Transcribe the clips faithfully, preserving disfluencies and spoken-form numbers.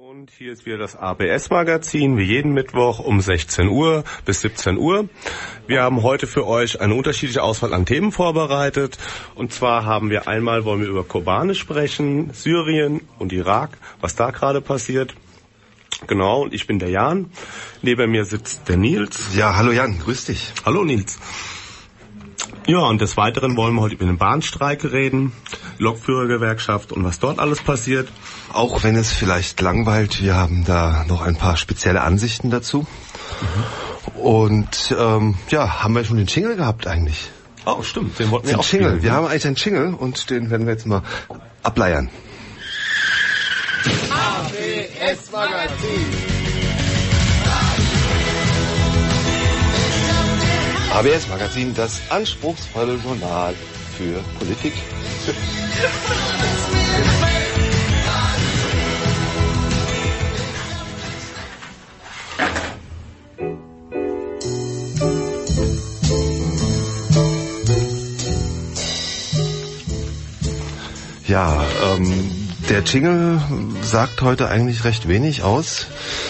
Und hier ist wieder das A B S-Magazin, wie jeden Mittwoch um sechzehn Uhr bis siebzehn Uhr. Wir haben heute für euch eine unterschiedliche Auswahl an Themen vorbereitet. Und zwar haben wir einmal, wollen wir über Kobane sprechen, Syrien und Irak, was da gerade passiert. Genau, und ich bin der Jan. Neben mir sitzt der Nils. Ja, hallo Jan, grüß dich. Hallo Nils. Ja, und des Weiteren wollen wir heute über den Bahnstreik reden, Lokführergewerkschaft und was dort alles passiert. Auch wenn es vielleicht langweilt, wir haben da noch ein paar spezielle Ansichten dazu. Mhm. Und ähm, ja, haben wir schon den Jingle gehabt eigentlich? Oh, stimmt, den wollten wir den auch Jingle. spielen. Wir haben eigentlich einen Jingle und den werden wir jetzt mal ableiern. A B S-Magazin. A B S-Magazin, das anspruchsvolle Journal für Politik. Ja, ähm, der Jingle sagt heute eigentlich recht wenig aus.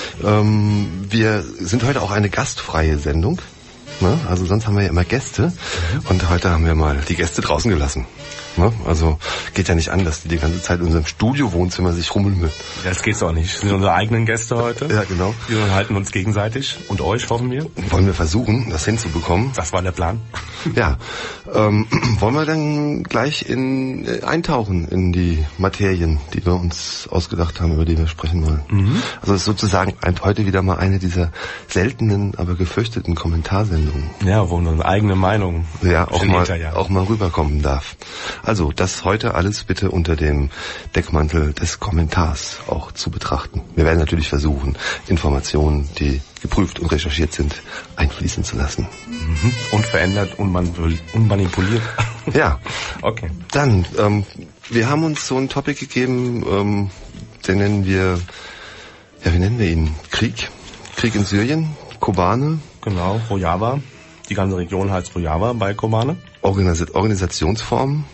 Ähm, wir sind heute auch eine gastfreie Sendung. Ne? Also sonst haben wir ja immer Gäste und heute haben wir mal die Gäste draußen gelassen. Ne? Also geht ja nicht an, dass die die ganze Zeit in unserem Studio-Wohnzimmer sich rummeln. Ja, das geht's auch nicht. Das sind unsere eigenen Gäste heute. Ja, genau. Wir halten uns gegenseitig und euch, hoffen wir. Wollen wir versuchen, das hinzubekommen. Das war der Plan. Ja, ähm, wollen wir dann gleich in äh, eintauchen in die Materien, die wir uns ausgedacht haben, über die wir sprechen wollen. Mhm. Also es ist sozusagen heute wieder mal eine dieser seltenen, aber gefürchteten Kommentarsendungen. Ja, wo unsere eigene Meinung ja auch mal ja. auch mal rüberkommen darf. Also das heute alles bitte unter dem Deckmantel des Kommentars auch zu betrachten. Wir werden natürlich versuchen, Informationen, die geprüft und recherchiert sind, einfließen zu lassen. Mhm. Unverändert, unmanipuliert. Ja. Okay. Dann, ähm, wir haben uns so ein Topic gegeben, ähm, den nennen wir, ja, wie nennen wir ihn? Krieg. Krieg in Syrien, Kobane. Genau, Rojava. Die ganze Region heißt Rojava bei Kobane. Organis- Organisationsform.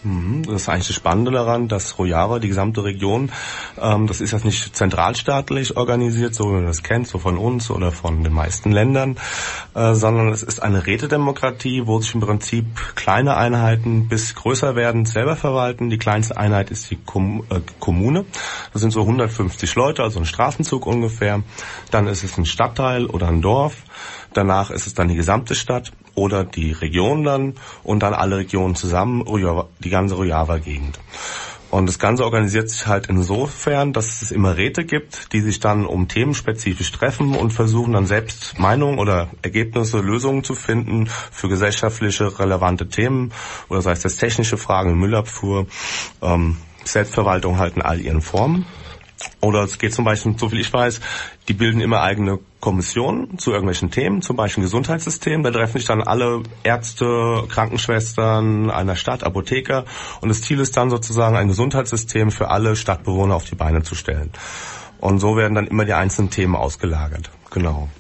Das ist eigentlich das Spannende daran, dass Rojava, die gesamte Region, ähm, das ist jetzt nicht zentralstaatlich organisiert, so wie man das kennt, so von uns oder von den meisten Ländern, äh, sondern es ist eine Rätedemokratie, wo sich im Prinzip kleine Einheiten bis größer werden selber verwalten. Die kleinste Einheit ist die Kom- äh, Kommune. Das sind so hundertfünfzig Leute, also ein Straßenzug ungefähr. Dann ist es ein Stadtteil oder ein Dorf. Danach ist es dann die gesamte Stadt oder die Region dann und dann alle Regionen zusammen, die ganze Rojava-Gegend. Und das Ganze organisiert sich halt insofern, dass es immer Räte gibt, die sich dann um Themen spezifisch treffen und versuchen dann selbst Meinungen oder Ergebnisse, Lösungen zu finden für gesellschaftliche relevante Themen oder sei es das technische Fragen, Müllabfuhr, ähm, Selbstverwaltung halt in all ihren Formen. Oder es geht zum Beispiel, so viel ich weiß, die bilden immer eigene Kommissionen zu irgendwelchen Themen, zum Beispiel Gesundheitssystem. Da treffen sich dann alle Ärzte, Krankenschwestern einer Stadt, Apotheker. Und das Ziel ist dann sozusagen, ein Gesundheitssystem für alle Stadtbewohner auf die Beine zu stellen. Und so werden dann immer die einzelnen Themen ausgelagert. Genau.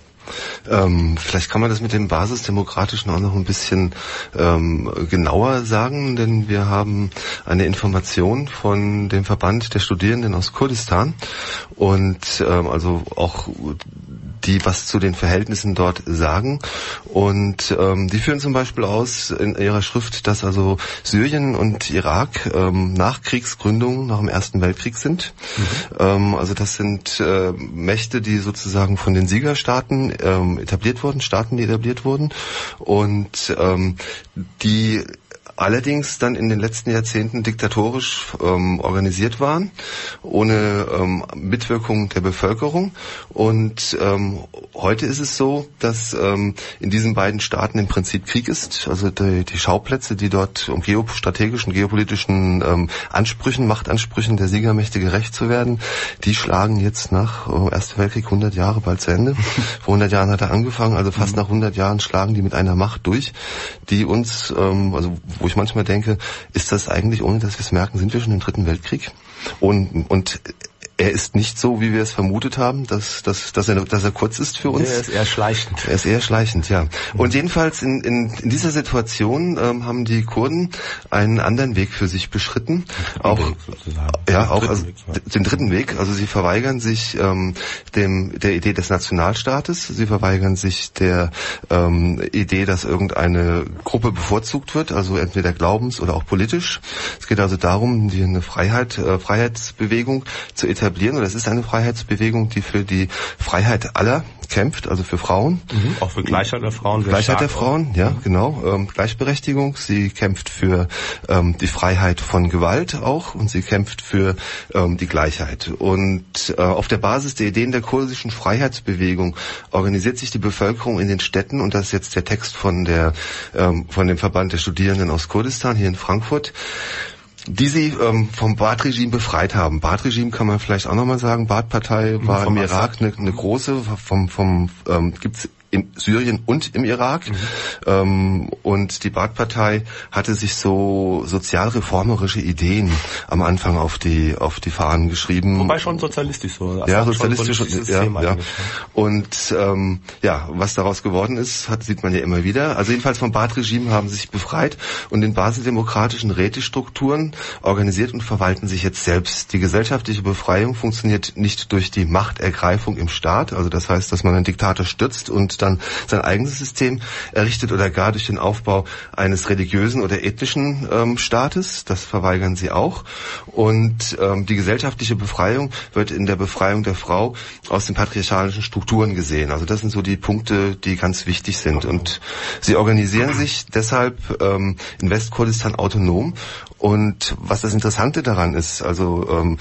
Ähm, vielleicht kann man das mit dem Basisdemokratischen auch noch ein bisschen ähm, genauer sagen, denn wir haben eine Information von dem Verband der Studierenden aus Kurdistan und ähm, also auch die was zu den Verhältnissen dort sagen. Und ähm, die führen zum Beispiel aus in ihrer Schrift, dass also Syrien und Irak ähm, nach Kriegsgründung, nach dem Ersten Weltkrieg sind. Mhm. Ähm, also das sind äh, Mächte, die sozusagen von den Siegerstaaten ähm, etabliert wurden, Staaten, die etabliert wurden. Und ähm, die allerdings dann in den letzten Jahrzehnten diktatorisch ähm, organisiert waren, ohne ähm, Mitwirkung der Bevölkerung. Und ähm, heute ist es so, dass ähm, in diesen beiden Staaten im Prinzip Krieg ist. Also die, die Schauplätze, die dort um geostrategischen, geopolitischen ähm, Ansprüchen, Machtansprüchen der Siegermächte gerecht zu werden, die schlagen jetzt nach äh, Ersten Weltkrieg hundert Jahre bald zu Ende. Vor hundert Jahren hat er angefangen, also fast nach hundert Jahren schlagen die mit einer Macht durch, die uns, ähm, also wo ich manchmal denke, ist das eigentlich, ohne dass wir es merken, sind wir schon im Dritten Weltkrieg? Und, und er ist nicht so, wie wir es vermutet haben, dass, dass, dass, er, dass er kurz ist für uns. Er ist eher schleichend. Er ist eher schleichend, ja. Und jedenfalls in, in, in dieser Situation ähm, haben die Kurden einen anderen Weg für sich beschritten. Auch, ja, auch also, den dritten Weg. Also sie verweigern sich ähm, dem der Idee des Nationalstaates. Sie verweigern sich der ähm, Idee, dass irgendeine Gruppe bevorzugt wird, also entweder glaubens- oder auch politisch. Es geht also darum, die eine Freiheit, äh, Freiheitsbewegung zu etablieren. Und das ist eine Freiheitsbewegung, die für die Freiheit aller kämpft, also für Frauen. Mhm, auch für Gleichheit der Frauen. Gleichheit der Frauen, ja, genau. Ähm, Gleichberechtigung. Sie kämpft für ähm, die Freiheit von Gewalt auch und sie kämpft für ähm, die Gleichheit. Und äh, auf der Basis der Ideen der kurdischen Freiheitsbewegung organisiert sich die Bevölkerung in den Städten, und das ist jetzt der Text von der ähm, von dem Verband der Studierenden aus Kurdistan hier in Frankfurt, die sie ähm, vom Baath-Regime befreit haben. Baath-Regime kann man vielleicht auch nochmal sagen. Baath-Partei war im Irak eine, eine große, vom, vom ähm, gibt's in Syrien und im Irak. Mhm. Ähm, und die Baath-Partei hatte sich so sozialreformerische Ideen am Anfang auf die auf die Fahnen geschrieben. Wobei schon sozialistisch so. Ja, sozialistisch. Ja, ja. Und ähm, ja, was daraus geworden ist, hat, sieht man ja immer wieder. Also jedenfalls vom Baath-Regime haben sie sich befreit und in basisdemokratischen Rätestrukturen organisiert und verwalten sich jetzt selbst. Die gesellschaftliche Befreiung funktioniert nicht durch die Machtergreifung im Staat, also das heißt, dass man einen Diktator stürzt und dann sein eigenes System errichtet oder gar durch den Aufbau eines religiösen oder ethnischen ähm, Staates. Das verweigern sie auch. Und ähm, die gesellschaftliche Befreiung wird in der Befreiung der Frau aus den patriarchalischen Strukturen gesehen. Also das sind so die Punkte, die ganz wichtig sind. Und sie organisieren sich deshalb ähm, in Westkurdistan autonom. Und was das Interessante daran ist, also ähm,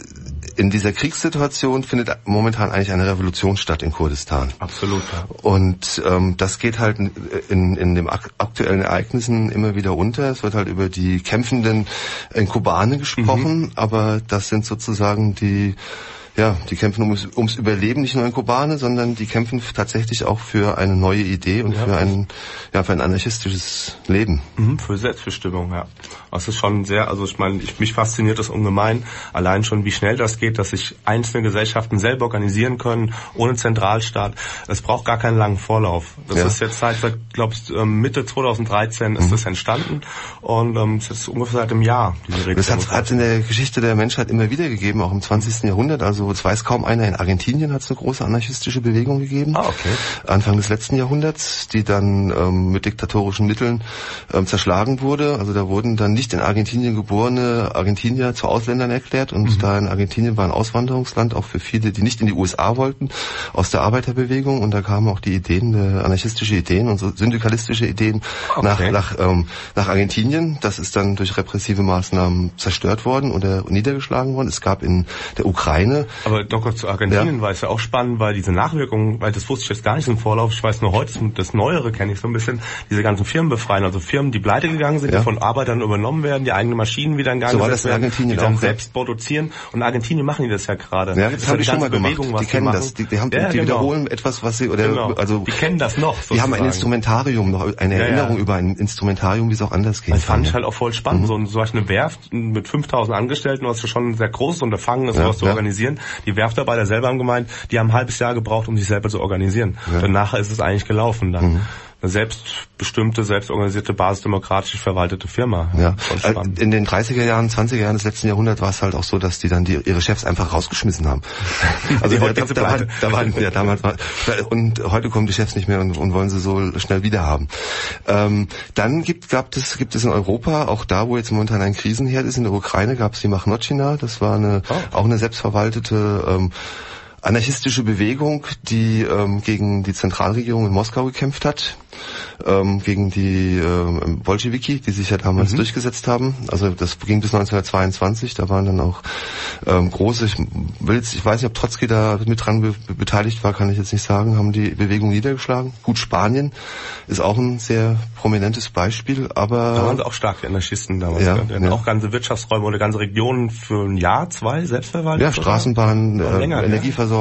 in dieser Kriegssituation findet momentan eigentlich eine Revolution statt in Kurdistan. Absolut, ja. Und ähm, das geht halt in, in den aktuellen Ereignissen immer wieder unter. Es wird halt über die Kämpfenden in Kobane gesprochen, mhm. aber das sind sozusagen die Ja, die kämpfen ums, ums Überleben, nicht nur in Kobane, sondern die kämpfen tatsächlich auch für eine neue Idee und ja, für ein, ja, für ein anarchistisches Leben. Mhm, für Selbstbestimmung, ja. Das ist schon sehr, also ich meine, ich, mich fasziniert das ungemein, allein schon, wie schnell das geht, dass sich einzelne Gesellschaften selber organisieren können, ohne Zentralstaat. Es braucht gar keinen langen Vorlauf. Das ja. ist jetzt seit, glaube ich, Mitte zweitausenddreizehn ist mhm. das entstanden und ähm, es ist ungefähr seit einem Jahr. Diese das hat es in der Geschichte der Menschheit immer wieder gegeben, auch im zwanzigsten Jahrhundert, also es weiß kaum einer. In Argentinien hat es eine große anarchistische Bewegung gegeben. Ah, okay. Anfang des letzten Jahrhunderts, die dann ähm, mit diktatorischen Mitteln ähm, zerschlagen wurde. Also da wurden dann nicht in Argentinien geborene Argentinier zu Ausländern erklärt. Und mhm. da in Argentinien war ein Auswanderungsland, auch für viele, die nicht in die U S A wollten, aus der Arbeiterbewegung. Und da kamen auch die Ideen, äh, anarchistische Ideen und so syndikalistische Ideen okay. nach, nach, ähm, nach Argentinien. Das ist dann durch repressive Maßnahmen zerstört worden oder niedergeschlagen worden. Es gab in der Ukraine Aber doch kurz zu Argentinien ja. war es ja auch spannend, weil diese Nachwirkungen, weil das wusste ich jetzt gar nicht im Vorlauf, ich weiß nur heute, das Neuere kenne ich so ein bisschen, diese ganzen Firmen befreien, also Firmen, die pleite gegangen sind, ja. die von Arbeitern übernommen werden, die eigene Maschinen wieder in Gang so gesetzt werden, die dann auch, selbst ja. produzieren. Und in Argentinien machen die das ja gerade. Ja, das, das habe ich schon mal gemacht. Bewegung, die kennen die das, die, die, haben, ja, die genau. wiederholen etwas, was sie, oder genau. also die kennen das noch. Sozusagen. Die haben ein Instrumentarium, noch eine ja, Erinnerung ja. über ein Instrumentarium, wie es auch anders geht. Das fand ich halt auch voll spannend. Mhm. So, so eine Werft mit fünftausend Angestellten, was schon ein sehr großes Unterfangen ist, ja, sowas zu ja. organisieren. Die Werftarbeiter selber haben gemeint, die haben ein halbes Jahr gebraucht, um sich selber zu organisieren. Ja. Danach ist es eigentlich gelaufen dann. Mhm. Eine selbstbestimmte, selbstorganisierte, basisdemokratisch verwaltete Firma. Ja. In den dreißiger Jahren, zwanziger Jahren des letzten Jahrhunderts war es halt auch so, dass die dann die, ihre Chefs einfach rausgeschmissen haben. Also da, da, da, war, da waren, ja, damals war, und heute kommen die Chefs nicht mehr und, und wollen sie so schnell wieder haben. Ähm, dann gibt, gab es, gibt es in Europa, auch da, wo jetzt momentan ein Krisenherd ist, in der Ukraine gab es die Machnotschina. Das war eine, oh. auch eine selbstverwaltete, ähm, anarchistische Bewegung, die ähm, gegen die Zentralregierung in Moskau gekämpft hat, ähm, gegen die ähm, Bolschewiki, die sich ja damals mhm. durchgesetzt haben. Also das ging bis neunzehnhundertzweiundzwanzig, da waren dann auch ähm, große, ich, will jetzt, ich weiß nicht, ob Trotzki da mit dran be- beteiligt war, kann ich jetzt nicht sagen, haben die Bewegung niedergeschlagen. Gut, Spanien ist auch ein sehr prominentes Beispiel, aber... Da waren sie auch stark, die Anarchisten damals. Ja, die hatten ja. auch ganze Wirtschaftsräume oder ganze Regionen für ein Jahr, zwei selbstverwaltet. Ja, Straßenbahnen, äh, länger, Energieversorgung,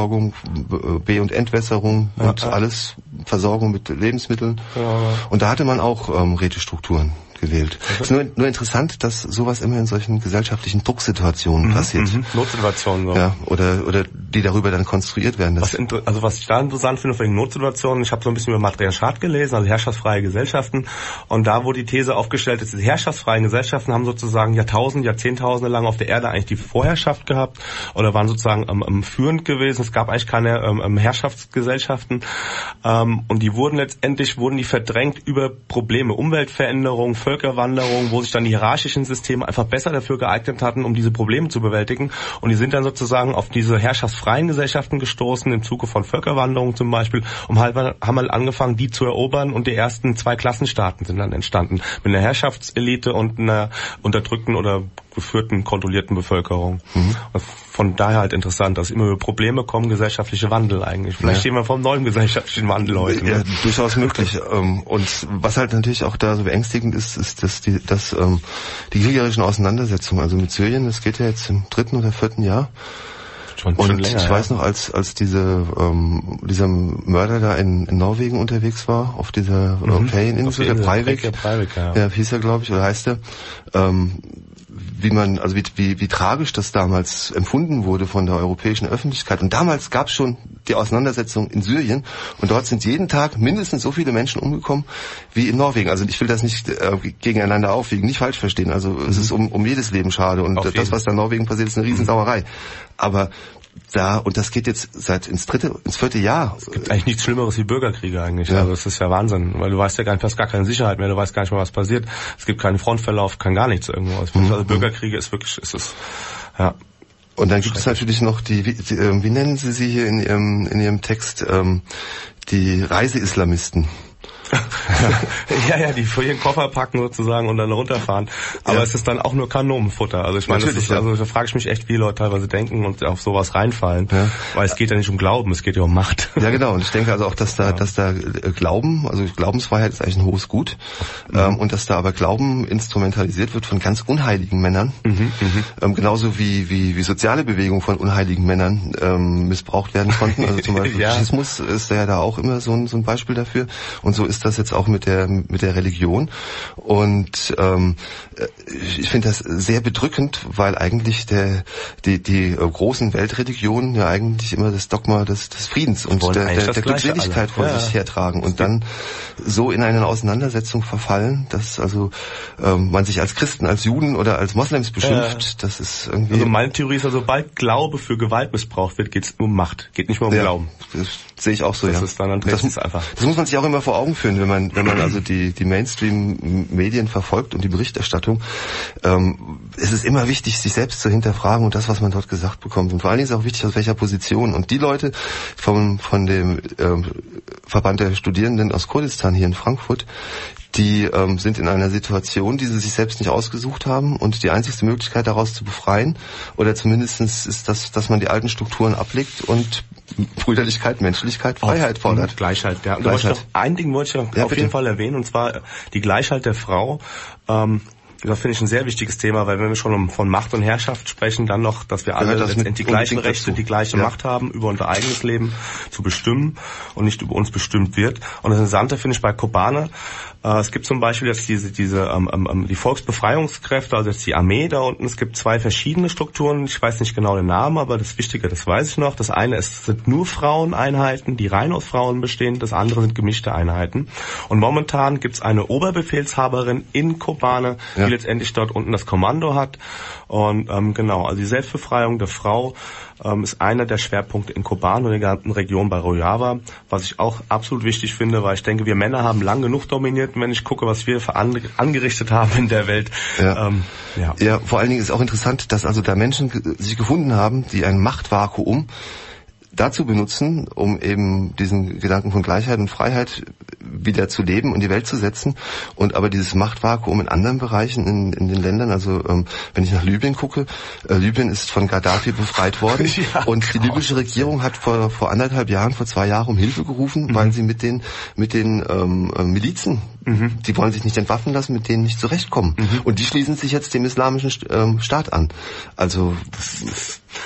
B- und Entwässerung ja, und ja. alles, Versorgung mit Lebensmitteln. Ja, ja. Und da hatte man auch ähm, Rätestrukturen. gewählt. Es ist nur, nur interessant, dass sowas immer in solchen gesellschaftlichen Drucksituationen mhm, passiert. Mhm. Notsituationen so. Ja, oder oder die darüber dann konstruiert werden. Was inter- also was ich da interessant finde wegen Notsituationen, ich habe so ein bisschen über Matriarchat gelesen, also herrschaftsfreie Gesellschaften, und da wo die These aufgestellt ist, die herrschaftsfreien Gesellschaften haben sozusagen Jahrtausende, Jahrzehntausende lang auf der Erde eigentlich die Vorherrschaft gehabt oder waren sozusagen ähm, ähm, führend gewesen. Es gab eigentlich keine ähm, Herrschaftsgesellschaften ähm, und die wurden letztendlich wurden die verdrängt über Probleme, Umweltveränderung, Völkerwanderung, wo sich dann die hierarchischen Systeme einfach besser dafür geeignet hatten, um diese Probleme zu bewältigen. Und die sind dann sozusagen auf diese herrschaftsfreien Gesellschaften gestoßen, im Zuge von Völkerwanderung zum Beispiel, und halt, haben halt angefangen, die zu erobern, und die ersten zwei Klassenstaaten sind dann entstanden. Mit einer Herrschaftselite und einer unterdrückten oder geführten, kontrollierten Bevölkerung. Mhm. Von daher halt interessant, dass immer über Probleme kommen, gesellschaftliche Wandel eigentlich. Vielleicht ja. stehen wir vor einem neuen gesellschaftlichen Wandel heute. Ne? Ja, durchaus möglich. Und was halt natürlich auch da so beängstigend ist, ist, dass die, dass, ähm, die kriegerischen Auseinandersetzungen, also mit Syrien, das geht ja jetzt im dritten oder vierten Jahr. Schon, und schon länger, ich ja. weiß noch, als als diese ähm, dieser Mörder da in, in Norwegen unterwegs war, auf dieser mhm. Ferieninsel, der Breivik, der Breivik, ja. ja, hieß er, glaube ich, oder heißt er, ähm, wie man, also wie, wie, wie tragisch das damals empfunden wurde von der europäischen Öffentlichkeit. Und damals gab es schon die Auseinandersetzung in Syrien, und dort sind jeden Tag mindestens so viele Menschen umgekommen wie in Norwegen. Also ich will das nicht äh, gegeneinander aufwiegen, nicht falsch verstehen. Also mhm. es ist um, um jedes Leben schade, und Auf das, was da in Norwegen passiert, ist eine Riesensauerei. Aber da, und das geht jetzt seit ins dritte, ins vierte Jahr. Es gibt eigentlich nichts Schlimmeres wie Bürgerkriege eigentlich. Ja. Also das ist ja Wahnsinn, weil du weißt ja gar nicht, du hast gar keine Sicherheit mehr, du weißt gar nicht mehr, was passiert. Es gibt keinen Frontverlauf, kein gar nichts irgendwo. Also mhm. Bürgerkriege ist wirklich, ist es, ja. Und dann gibt es natürlich noch die, wie, die, äh, wie nennen Sie sie hier in Ihrem, in Ihrem Text, ähm, die Reiseislamisten. ja, ja, die für ihren Koffer packen sozusagen und dann runterfahren. Aber ja. es ist dann auch nur Kanonenfutter. Also ich meine, das ist, ja. also da frage ich mich echt, wie Leute teilweise denken und auf sowas reinfallen. Ja. Weil es geht ja nicht um Glauben, es geht ja um Macht. Ja, genau. Und ich denke also auch, dass da, ja. dass da Glauben, also Glaubensfreiheit ist eigentlich ein hohes Gut. Mhm. Ähm, und dass da aber Glauben instrumentalisiert wird von ganz unheiligen Männern. Mhm, ähm, genauso wie, wie, wie soziale Bewegungen von unheiligen Männern ähm, missbraucht werden konnten. Also zum Beispiel ja. Faschismus ist ja da auch immer so ein, so ein Beispiel dafür. Und so ist das jetzt auch mit der mit der Religion, und ähm, ich finde das sehr bedrückend, weil eigentlich der die die großen Weltreligionen ja eigentlich immer das Dogma des, des Friedens und der, der, der Glückseligkeit vor ja. sich hertragen und dann so in eine Auseinandersetzung verfallen, dass also ähm, man sich als Christen, als Juden oder als Moslems beschimpft. Ja. Das ist irgendwie. Also meine Theorie ist, also sobald Glaube für Gewalt missbraucht wird, geht es um Macht, geht nicht mehr um ja. Glauben. Das sehe ich auch so. Das ja. ist dann, dann das, es einfach. Das muss man sich auch immer vor Augen führen, wenn man wenn man also die die Mainstream-Medien verfolgt und die Berichterstattung. Ähm, es ist immer wichtig, sich selbst zu hinterfragen und das, was man dort gesagt bekommt. Und vor allen Dingen ist auch wichtig, aus welcher Position. Und die Leute vom von dem ähm, Verband der Studierenden aus Kurdistan hier in Frankfurt, die ähm, sind in einer Situation, die sie sich selbst nicht ausgesucht haben, und die einzigste Möglichkeit, daraus zu befreien, oder zumindestens ist das, dass man die alten Strukturen ablegt und Brüderlichkeit, Menschlichkeit, Freiheit auf, fordert. Gleichheit, ja. Und Gleichheit. Noch, ein Ding wollte ich ja, auf bitte. jeden Fall erwähnen, und zwar die Gleichheit der Frau. Ähm, Das finde ich ein sehr wichtiges Thema, weil wenn wir schon von Macht und Herrschaft sprechen, dann noch, dass wir alle letztendlich die gleichen Rechte, dazu. die gleiche ja. Macht haben, über unser eigenes Leben zu bestimmen und nicht über uns bestimmt wird. Und das Interessante finde ich bei Kobane, äh, es gibt zum Beispiel jetzt diese, diese ähm, ähm, die Volksbefreiungskräfte, also jetzt die Armee da unten. Es gibt zwei verschiedene Strukturen, ich weiß nicht genau den Namen, aber das Wichtige, das weiß ich noch. Das eine ist, sind nur Fraueneinheiten, die rein aus Frauen bestehen, das andere sind gemischte Einheiten. Und momentan gibt es eine Oberbefehlshaberin in Kobane, ja. die letztendlich dort unten das Kommando hat. Und ähm, genau, also die Selbstbefreiung der Frau ähm, ist einer der Schwerpunkte in Kobane und der ganzen Region bei Rojava, was ich auch absolut wichtig finde, weil ich denke, wir Männer haben lang genug dominiert, und wenn ich gucke, was wir für an, angerichtet haben in der Welt. Ja. Ähm, ja. ja, vor allen Dingen ist auch interessant, dass also da Menschen ge- sich gefunden haben, die ein Machtvakuum dazu benutzen, um eben diesen Gedanken von Gleichheit und Freiheit wieder zu leben und die Welt zu setzen, und aber dieses Machtvakuum in anderen Bereichen in, in den Ländern, also ähm, wenn ich nach Libyen gucke, äh, Libyen ist von Gaddafi befreit worden ja, und genau. die libysche Regierung hat vor vor anderthalb Jahren, vor zwei Jahren um Hilfe gerufen, mhm. weil sie mit den mit den ähm, Milizen, mhm. die wollen sich nicht entwaffnen lassen, mit denen nicht zurechtkommen, mhm. und die schließen sich jetzt dem islamischen ähm, Staat an. Also das ist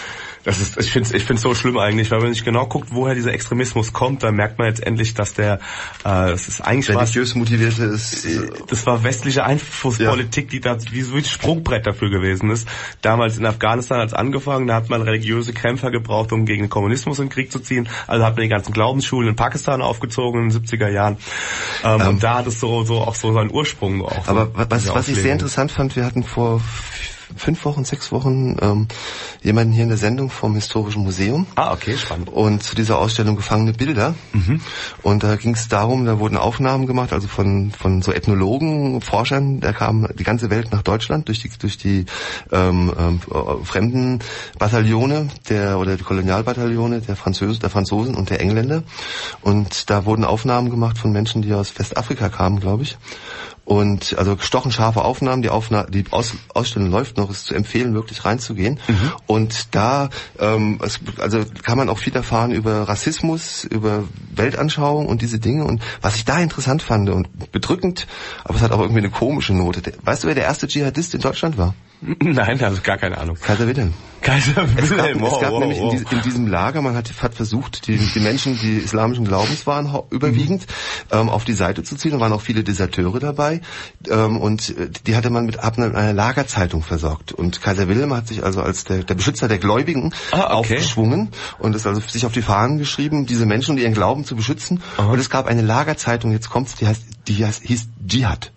Das ist, ich finde es ich find's so schlimm eigentlich, weil wenn man nicht genau guckt, woher dieser Extremismus kommt, dann merkt man jetzt endlich, dass der, äh, das ist eigentlich religiös was, motivierte ist. Äh, das war westliche Einflusspolitik, ja. die da wie so ein Sprungbrett dafür gewesen ist. Damals in Afghanistan hat es angefangen, da hat man religiöse Kämpfer gebraucht, um gegen den Kommunismus in den Krieg zu ziehen. Also hat man die ganzen Glaubensschulen in Pakistan aufgezogen in den siebziger Jahren. Ähm, ähm, und da hat es so, so auch so seinen Ursprung. Auch aber so, was, was ich sehr interessant fand, wir hatten vor fünf Wochen, sechs Wochen ähm, jemanden hier in der Sendung vom Historischen Museum. Ah, okay, spannend. Und zu dieser Ausstellung Gefangene Bilder. Mhm. Und da ging es darum, da wurden Aufnahmen gemacht, also von von so Ethnologen, Forschern, da kam die ganze Welt nach Deutschland durch die durch die ähm, ähm, fremden Bataillone der oder die Kolonialbataillone der Franzosen, der Franzosen und der Engländer. Und da wurden Aufnahmen gemacht von Menschen, die aus Westafrika kamen, glaube ich. Und also gestochen scharfe Aufnahmen, die Aufna- die Aus- Ausstellung läuft noch, ist zu empfehlen, wirklich reinzugehen. Mhm. Und da ähm, es, also kann man auch viel erfahren über Rassismus, über Weltanschauung und diese Dinge. Und was ich da interessant fand und bedrückend, aber es hat auch irgendwie eine komische Note. Weißt du, wer der erste Dschihadist in Deutschland war? Nein, also gar keine Ahnung. Kaiser Wilhelm. Kaiser Es Wilhelm. gab, es gab oh, nämlich oh. In, dies, in diesem Lager, man hat, hat versucht, die, die Menschen, die islamischen Glaubens waren, überwiegend, mhm. ähm, auf die Seite zu ziehen. Da waren auch viele Deserteure dabei. Ähm, und die hatte man mit ab einer Lagerzeitung versorgt. Und Kaiser Wilhelm hat sich also als der, der Beschützer der Gläubigen ah, okay. aufgeschwungen und ist also sich auf die Fahnen geschrieben, diese Menschen und ihren Glauben zu beschützen. Aha. Und es gab eine Lagerzeitung, jetzt kommt's, die heißt, die heißt, hieß Dschihad.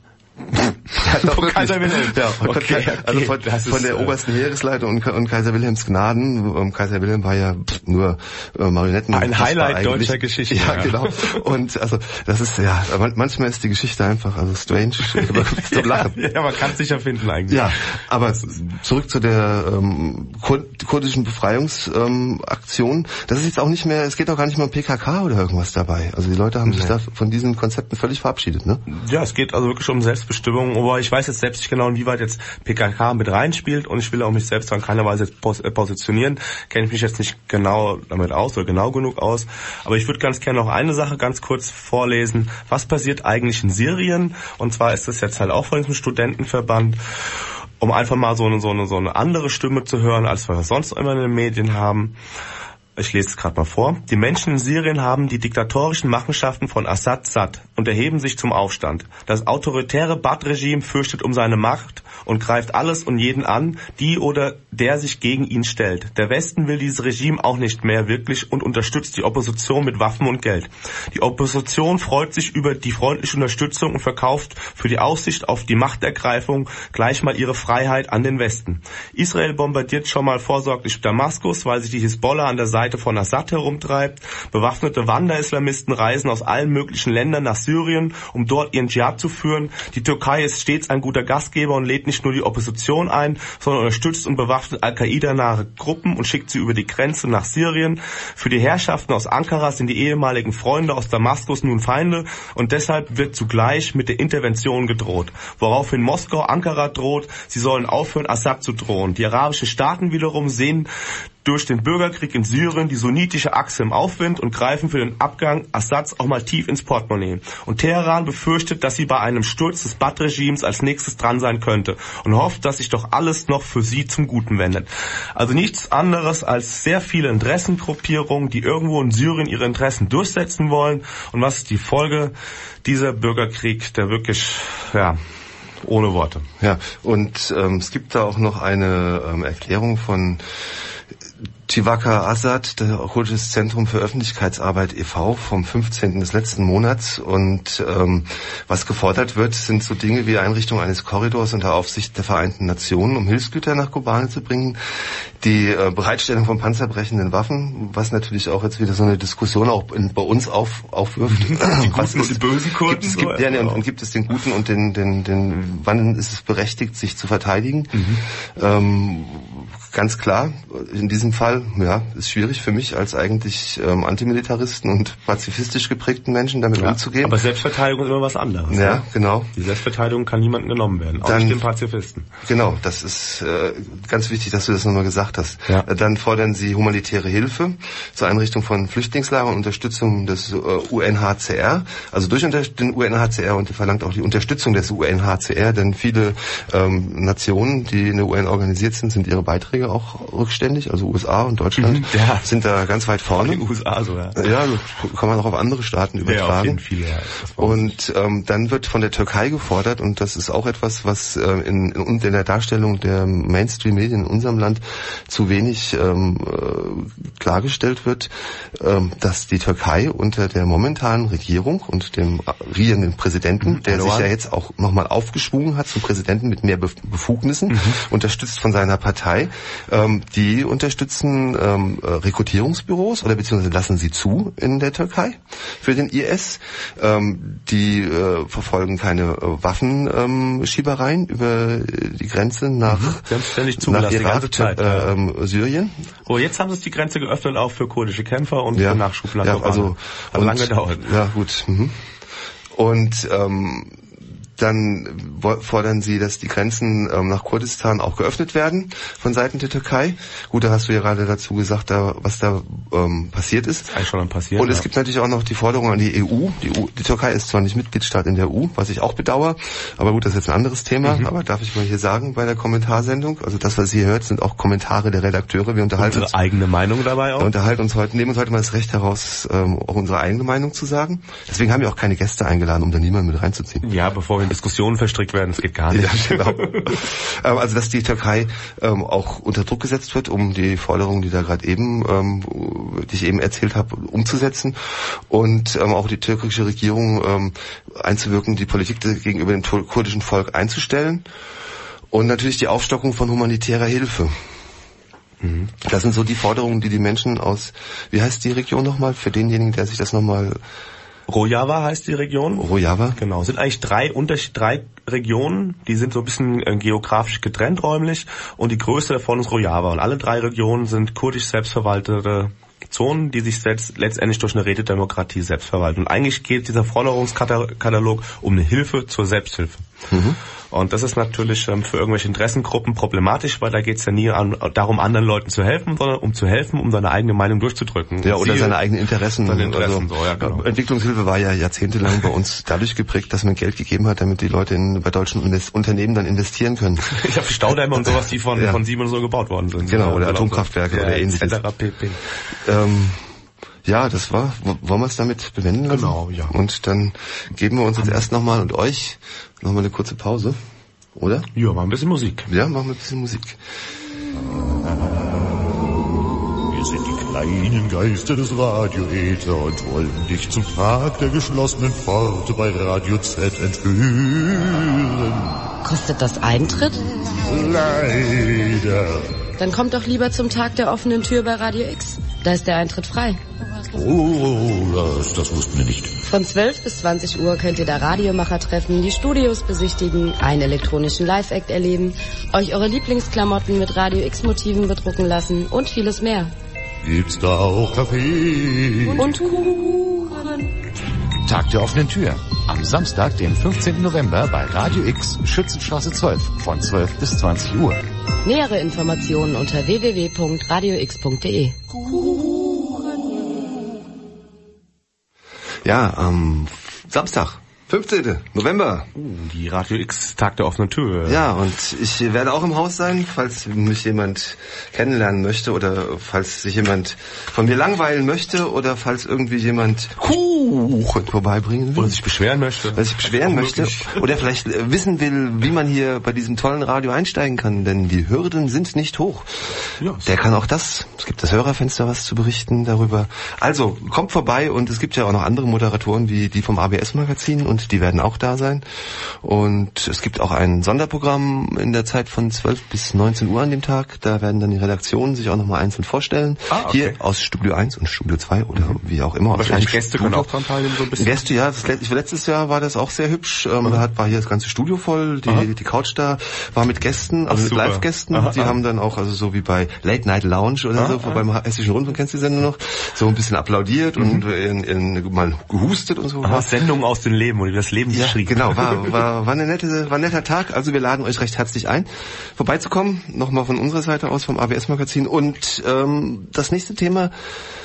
Ja, von Kaiser Wilhelm. Ja, okay, okay. Also von, von der äh, obersten Heeresleitung und, und Kaiser Wilhelms Gnaden. Kaiser Wilhelm war ja nur äh, Marionetten. Ein Highlight deutscher Geschichte. Ja, ja, genau. Und also das ist ja, manchmal ist die Geschichte einfach also strange. Zum Lachen. Ja, man kann es sicher finden eigentlich. Ja, aber zurück zu der ähm, kurdischen Befreiungsaktion. Ähm, das ist jetzt auch nicht mehr, es geht auch gar nicht mehr um P K K oder irgendwas dabei. Also die Leute haben nee. sich da von diesen Konzepten völlig verabschiedet, ne? Ja, es geht also wirklich um Selbstbestimmung. Aber ich weiß jetzt selbst nicht genau, inwieweit jetzt P K K mit reinspielt und ich will auch mich selbst in keiner Weise jetzt pos- positionieren. Kenne ich mich jetzt nicht genau damit aus oder genau genug aus. Aber ich würde ganz gerne noch eine Sache ganz kurz vorlesen. Was passiert eigentlich in Syrien? Und zwar ist das jetzt halt auch von diesem Studentenverband, um einfach mal so eine, so eine, so eine andere Stimme zu hören, als wir sonst immer in den Medien haben. Ich lese es gerade mal vor. Die Menschen in Syrien haben die diktatorischen Machenschaften von Assad satt und erheben sich zum Aufstand. Das autoritäre Baath-Regime fürchtet um seine Macht und greift alles und jeden an, die oder der sich gegen ihn stellt. Der Westen will dieses Regime auch nicht mehr wirklich und unterstützt die Opposition mit Waffen und Geld. Die Opposition freut sich über die freundliche Unterstützung und verkauft für die Aussicht auf die Machtergreifung gleich mal ihre Freiheit an den Westen. Israel bombardiert schon mal vorsorglich Damaskus, weil sich die Hisbollah an der Seite von Assad herumtreibt. Bewaffnete Wanderislamisten reisen aus allen möglichen Ländern nach Syrien, um dort ihren Dschihad zu führen. Die Türkei ist stets ein guter Gastgeber und lädt nicht nur die Opposition ein, sondern unterstützt und bewaffnet Al-Qaida-nahe Gruppen und schickt sie über die Grenze nach Syrien. Für die Herrschaften aus Ankara sind die ehemaligen Freunde aus Damaskus nun Feinde und deshalb wird zugleich mit der Intervention gedroht. Woraufhin Moskau Ankara droht, sie sollen aufhören, Assad zu drohen. Die arabischen Staaten wiederum sehen durch den Bürgerkrieg in Syrien die sunnitische Achse im Aufwind und greifen für den Abgang Assads auch mal tief ins Portemonnaie. Und Teheran befürchtet, dass sie bei einem Sturz des Baath-Regimes als nächstes dran sein könnte und hofft, dass sich doch alles noch für sie zum Guten wendet. Also nichts anderes als sehr viele Interessengruppierungen, die irgendwo in Syrien ihre Interessen durchsetzen wollen. Und was ist die Folge? Dieser Bürgerkrieg, der wirklich, ja, ohne Worte. Ja, und ähm, es gibt da auch noch eine ähm, Erklärung von Tivaka Assad, der Kurdisches Zentrum für Öffentlichkeitsarbeit e V vom fünfzehnten des letzten Monats. Und ähm, was gefordert wird, sind so Dinge wie Einrichtung eines Korridors unter Aufsicht der Vereinten Nationen, um Hilfsgüter nach Kobane zu bringen, die äh, Bereitstellung von panzerbrechenden Waffen, was natürlich auch jetzt wieder so eine Diskussion auch in, bei uns auf, aufwirft. Die guten und die bösen Kurden. Gibt es, gibt, ja, und, und gibt es den guten und den, den, den, wann ist es berechtigt, sich zu verteidigen? Mhm. Ähm, Ganz klar, in diesem Fall, ja, ist schwierig für mich als eigentlich ähm, Antimilitaristen und pazifistisch geprägten Menschen damit ja, umzugehen. Aber Selbstverteidigung ist immer was anderes. Ja, ne? Genau. Die Selbstverteidigung kann niemandem genommen werden, auch Dann, nicht den Pazifisten. Genau, das ist äh, ganz wichtig, dass du das nochmal gesagt hast. Ja. Dann fordern sie humanitäre Hilfe zur Einrichtung von Flüchtlingslagern und Unterstützung des äh, U N H C R, also durch unter- den U N H C R, und verlangt auch die Unterstützung des U N H C R, denn viele ähm, Nationen, die in der U N organisiert sind, sind ihre Beiträge mittlerweile auch rückständig. Also U S A und Deutschland ja. sind da ganz weit vorne. Die U S A sogar. Ja, kann man auch auf andere Staaten übertragen. Ja, auf jeden Fall, ja. Und ähm, dann wird von der Türkei gefordert, und das ist auch etwas, was äh, in, in, in der Darstellung der Mainstream-Medien in unserem Land zu wenig ähm, äh, klargestellt wird, ähm, dass die Türkei unter der momentanen Regierung und dem regierenden Präsidenten, der sich ja jetzt auch nochmal aufgeschwungen hat zum Präsidenten mit mehr Befugnissen, mhm. unterstützt von seiner Partei, ähm, die unterstützen ähm, Rekrutierungsbüros oder beziehungsweise lassen sie zu in der Türkei für den I S. Ähm, die äh, verfolgen keine äh, Waffenschiebereien ähm, über die Grenze nach, mhm. nach Irak, Zeit, äh, ähm, Syrien. Oh, jetzt haben sie die Grenze geöffnet auch für kurdische Kämpfer und ja, für Nachschubland. Ja, also, also lange gedauert. Ja, gut. Mhm. Und ähm, dann fordern sie, dass die Grenzen ähm, nach Kurdistan auch geöffnet werden von Seiten der Türkei. Gut, da hast du ja gerade dazu gesagt, da, was da ähm, passiert ist. Das ist eigentlich schon passiert. Und ja. es gibt natürlich auch noch die Forderung an die E U. Die, U, die Türkei ist zwar nicht Mitgliedstaat in der E U, was ich auch bedauere, aber gut, das ist jetzt ein anderes Thema. Mhm. Aber darf ich mal hier sagen bei der Kommentarsendung, also das, was ihr hört, sind auch Kommentare der Redakteure. Wir unterhalten unsere uns, eigene Meinung dabei auch. Wir unterhalten uns heute, nehmen uns heute mal das Recht heraus, ähm, auch unsere eigene Meinung zu sagen. Deswegen haben wir auch keine Gäste eingeladen, um da niemanden mit reinzuziehen. Ja, bevor wir in Diskussionen verstrickt werden, das geht gar nicht. Ja, genau. Also, dass die Türkei ähm, auch unter Druck gesetzt wird, um die Forderungen, die da gerade eben, ähm, die ich eben erzählt habe, umzusetzen, und ähm, auch die türkische Regierung ähm, einzuwirken, die Politik gegenüber dem kurdischen Volk einzustellen, und natürlich die Aufstockung von humanitärer Hilfe. Mhm. Das sind so die Forderungen, die die Menschen aus, wie heißt die Region nochmal, für denjenigen, der sich das nochmal... Rojava heißt die Region. Rojava? Genau. Es sind eigentlich drei Unterschied, drei Regionen, die sind so ein bisschen äh, geografisch getrennt räumlich, und die größte davon ist Rojava. Und alle drei Regionen sind kurdisch selbstverwaltete Zonen, die sich selbst letztendlich durch eine Rätedemokratie selbst verwalten. Und eigentlich geht dieser Forderungskatalog um eine Hilfe zur Selbsthilfe. Mhm. Und das ist natürlich ähm, für irgendwelche Interessengruppen problematisch, weil da geht es ja nie an, darum, anderen Leuten zu helfen, sondern um zu helfen, um seine eigene Meinung durchdrücken. Ja, oder Sie, seine eigenen Interessen. Seine Interessen also, so, ja, genau. Entwicklungshilfe war ja jahrzehntelang bei uns dadurch geprägt, dass man Geld gegeben hat, damit die Leute in, bei deutschen Invest- Unternehmen dann investieren können. Ich habe Staudämme und sowas, die von, ja. von Siemens so gebaut worden sind. Genau, oder Atomkraftwerke ja, oder ähnliches. et cetera pp. Ähm, Ja, das war, wollen wir es damit bewenden lassen? Genau, ja. Und dann geben wir uns jetzt erst nochmal und euch nochmal eine kurze Pause, oder? Ja, machen ein bisschen Musik. Ja, machen wir ein bisschen Musik. Wir sind die kleinen Geister des Radio-Äther und wollen dich zum Tag der geschlossenen Pforte bei Radio Z entführen. Kostet das Eintritt? Leider. Dann kommt doch lieber zum Tag der offenen Tür bei Radio X. Da ist der Eintritt frei. Oh, das, das wussten wir nicht. Von zwölf bis zwanzig Uhr könnt ihr da Radiomacher treffen, die Studios besichtigen, einen elektronischen Live-Act erleben, euch eure Lieblingsklamotten mit Radio X-Motiven bedrucken lassen und vieles mehr. Gibt's da auch Kaffee? Und Kuchen. Tag der offenen Tür. Am Samstag, den fünfzehnten November bei Radio X, Schützenstraße zwölf, von zwölf bis zwanzig Uhr. Nähere Informationen unter w w w punkt radio x punkt d e. Ja, am Samstag, fünfzehnten November. Uh, die Radio X Tag der offenen Tür. Ja, und ich werde auch im Haus sein, falls mich jemand kennenlernen möchte oder falls sich jemand von mir langweilen möchte oder falls irgendwie jemand Kuchen vorbeibringen will. Oder sich beschweren möchte. Oder sich beschweren möchte. Oder vielleicht wissen will, wie man hier bei diesem tollen Radio einsteigen kann, denn die Hürden sind nicht hoch. Ja, der kann auch das. Es gibt das Hörerfenster, was zu berichten darüber. Also, kommt vorbei, und es gibt ja auch noch andere Moderatoren wie die vom A B S-Magazin, und die werden auch da sein. Und es gibt auch ein Sonderprogramm in der Zeit von zwölf bis neunzehn Uhr an dem Tag. Da werden dann die Redaktionen sich auch nochmal einzeln vorstellen. Ah, okay. Hier aus Studio eins und Studio zwei oder mhm. wie auch immer. Wahrscheinlich Gäste können auch dran teilnehmen, so ein bisschen. Gäste, ja. Das, letztes Jahr war das auch sehr hübsch. Ähm, mhm. Da hat, war hier das ganze Studio voll. Die, die Couch da war mit Gästen, also Ach, mit Live-Gästen. Aha, die aha. haben dann auch, also so wie bei Late Night Lounge oder aha, so, aha. beim Hessischen Rundfunk, kennst du die Sendung noch? So ein bisschen applaudiert mhm. und in, in, mal gehustet und so. Aha, Sendungen aus dem Leben, oder das Leben ja, geschrieben. Genau, war, war, war, eine nette, war ein netter Tag. Also wir laden euch recht herzlich ein, vorbeizukommen. Nochmal von unserer Seite aus vom A B S-Magazin. Und ähm, das nächste Thema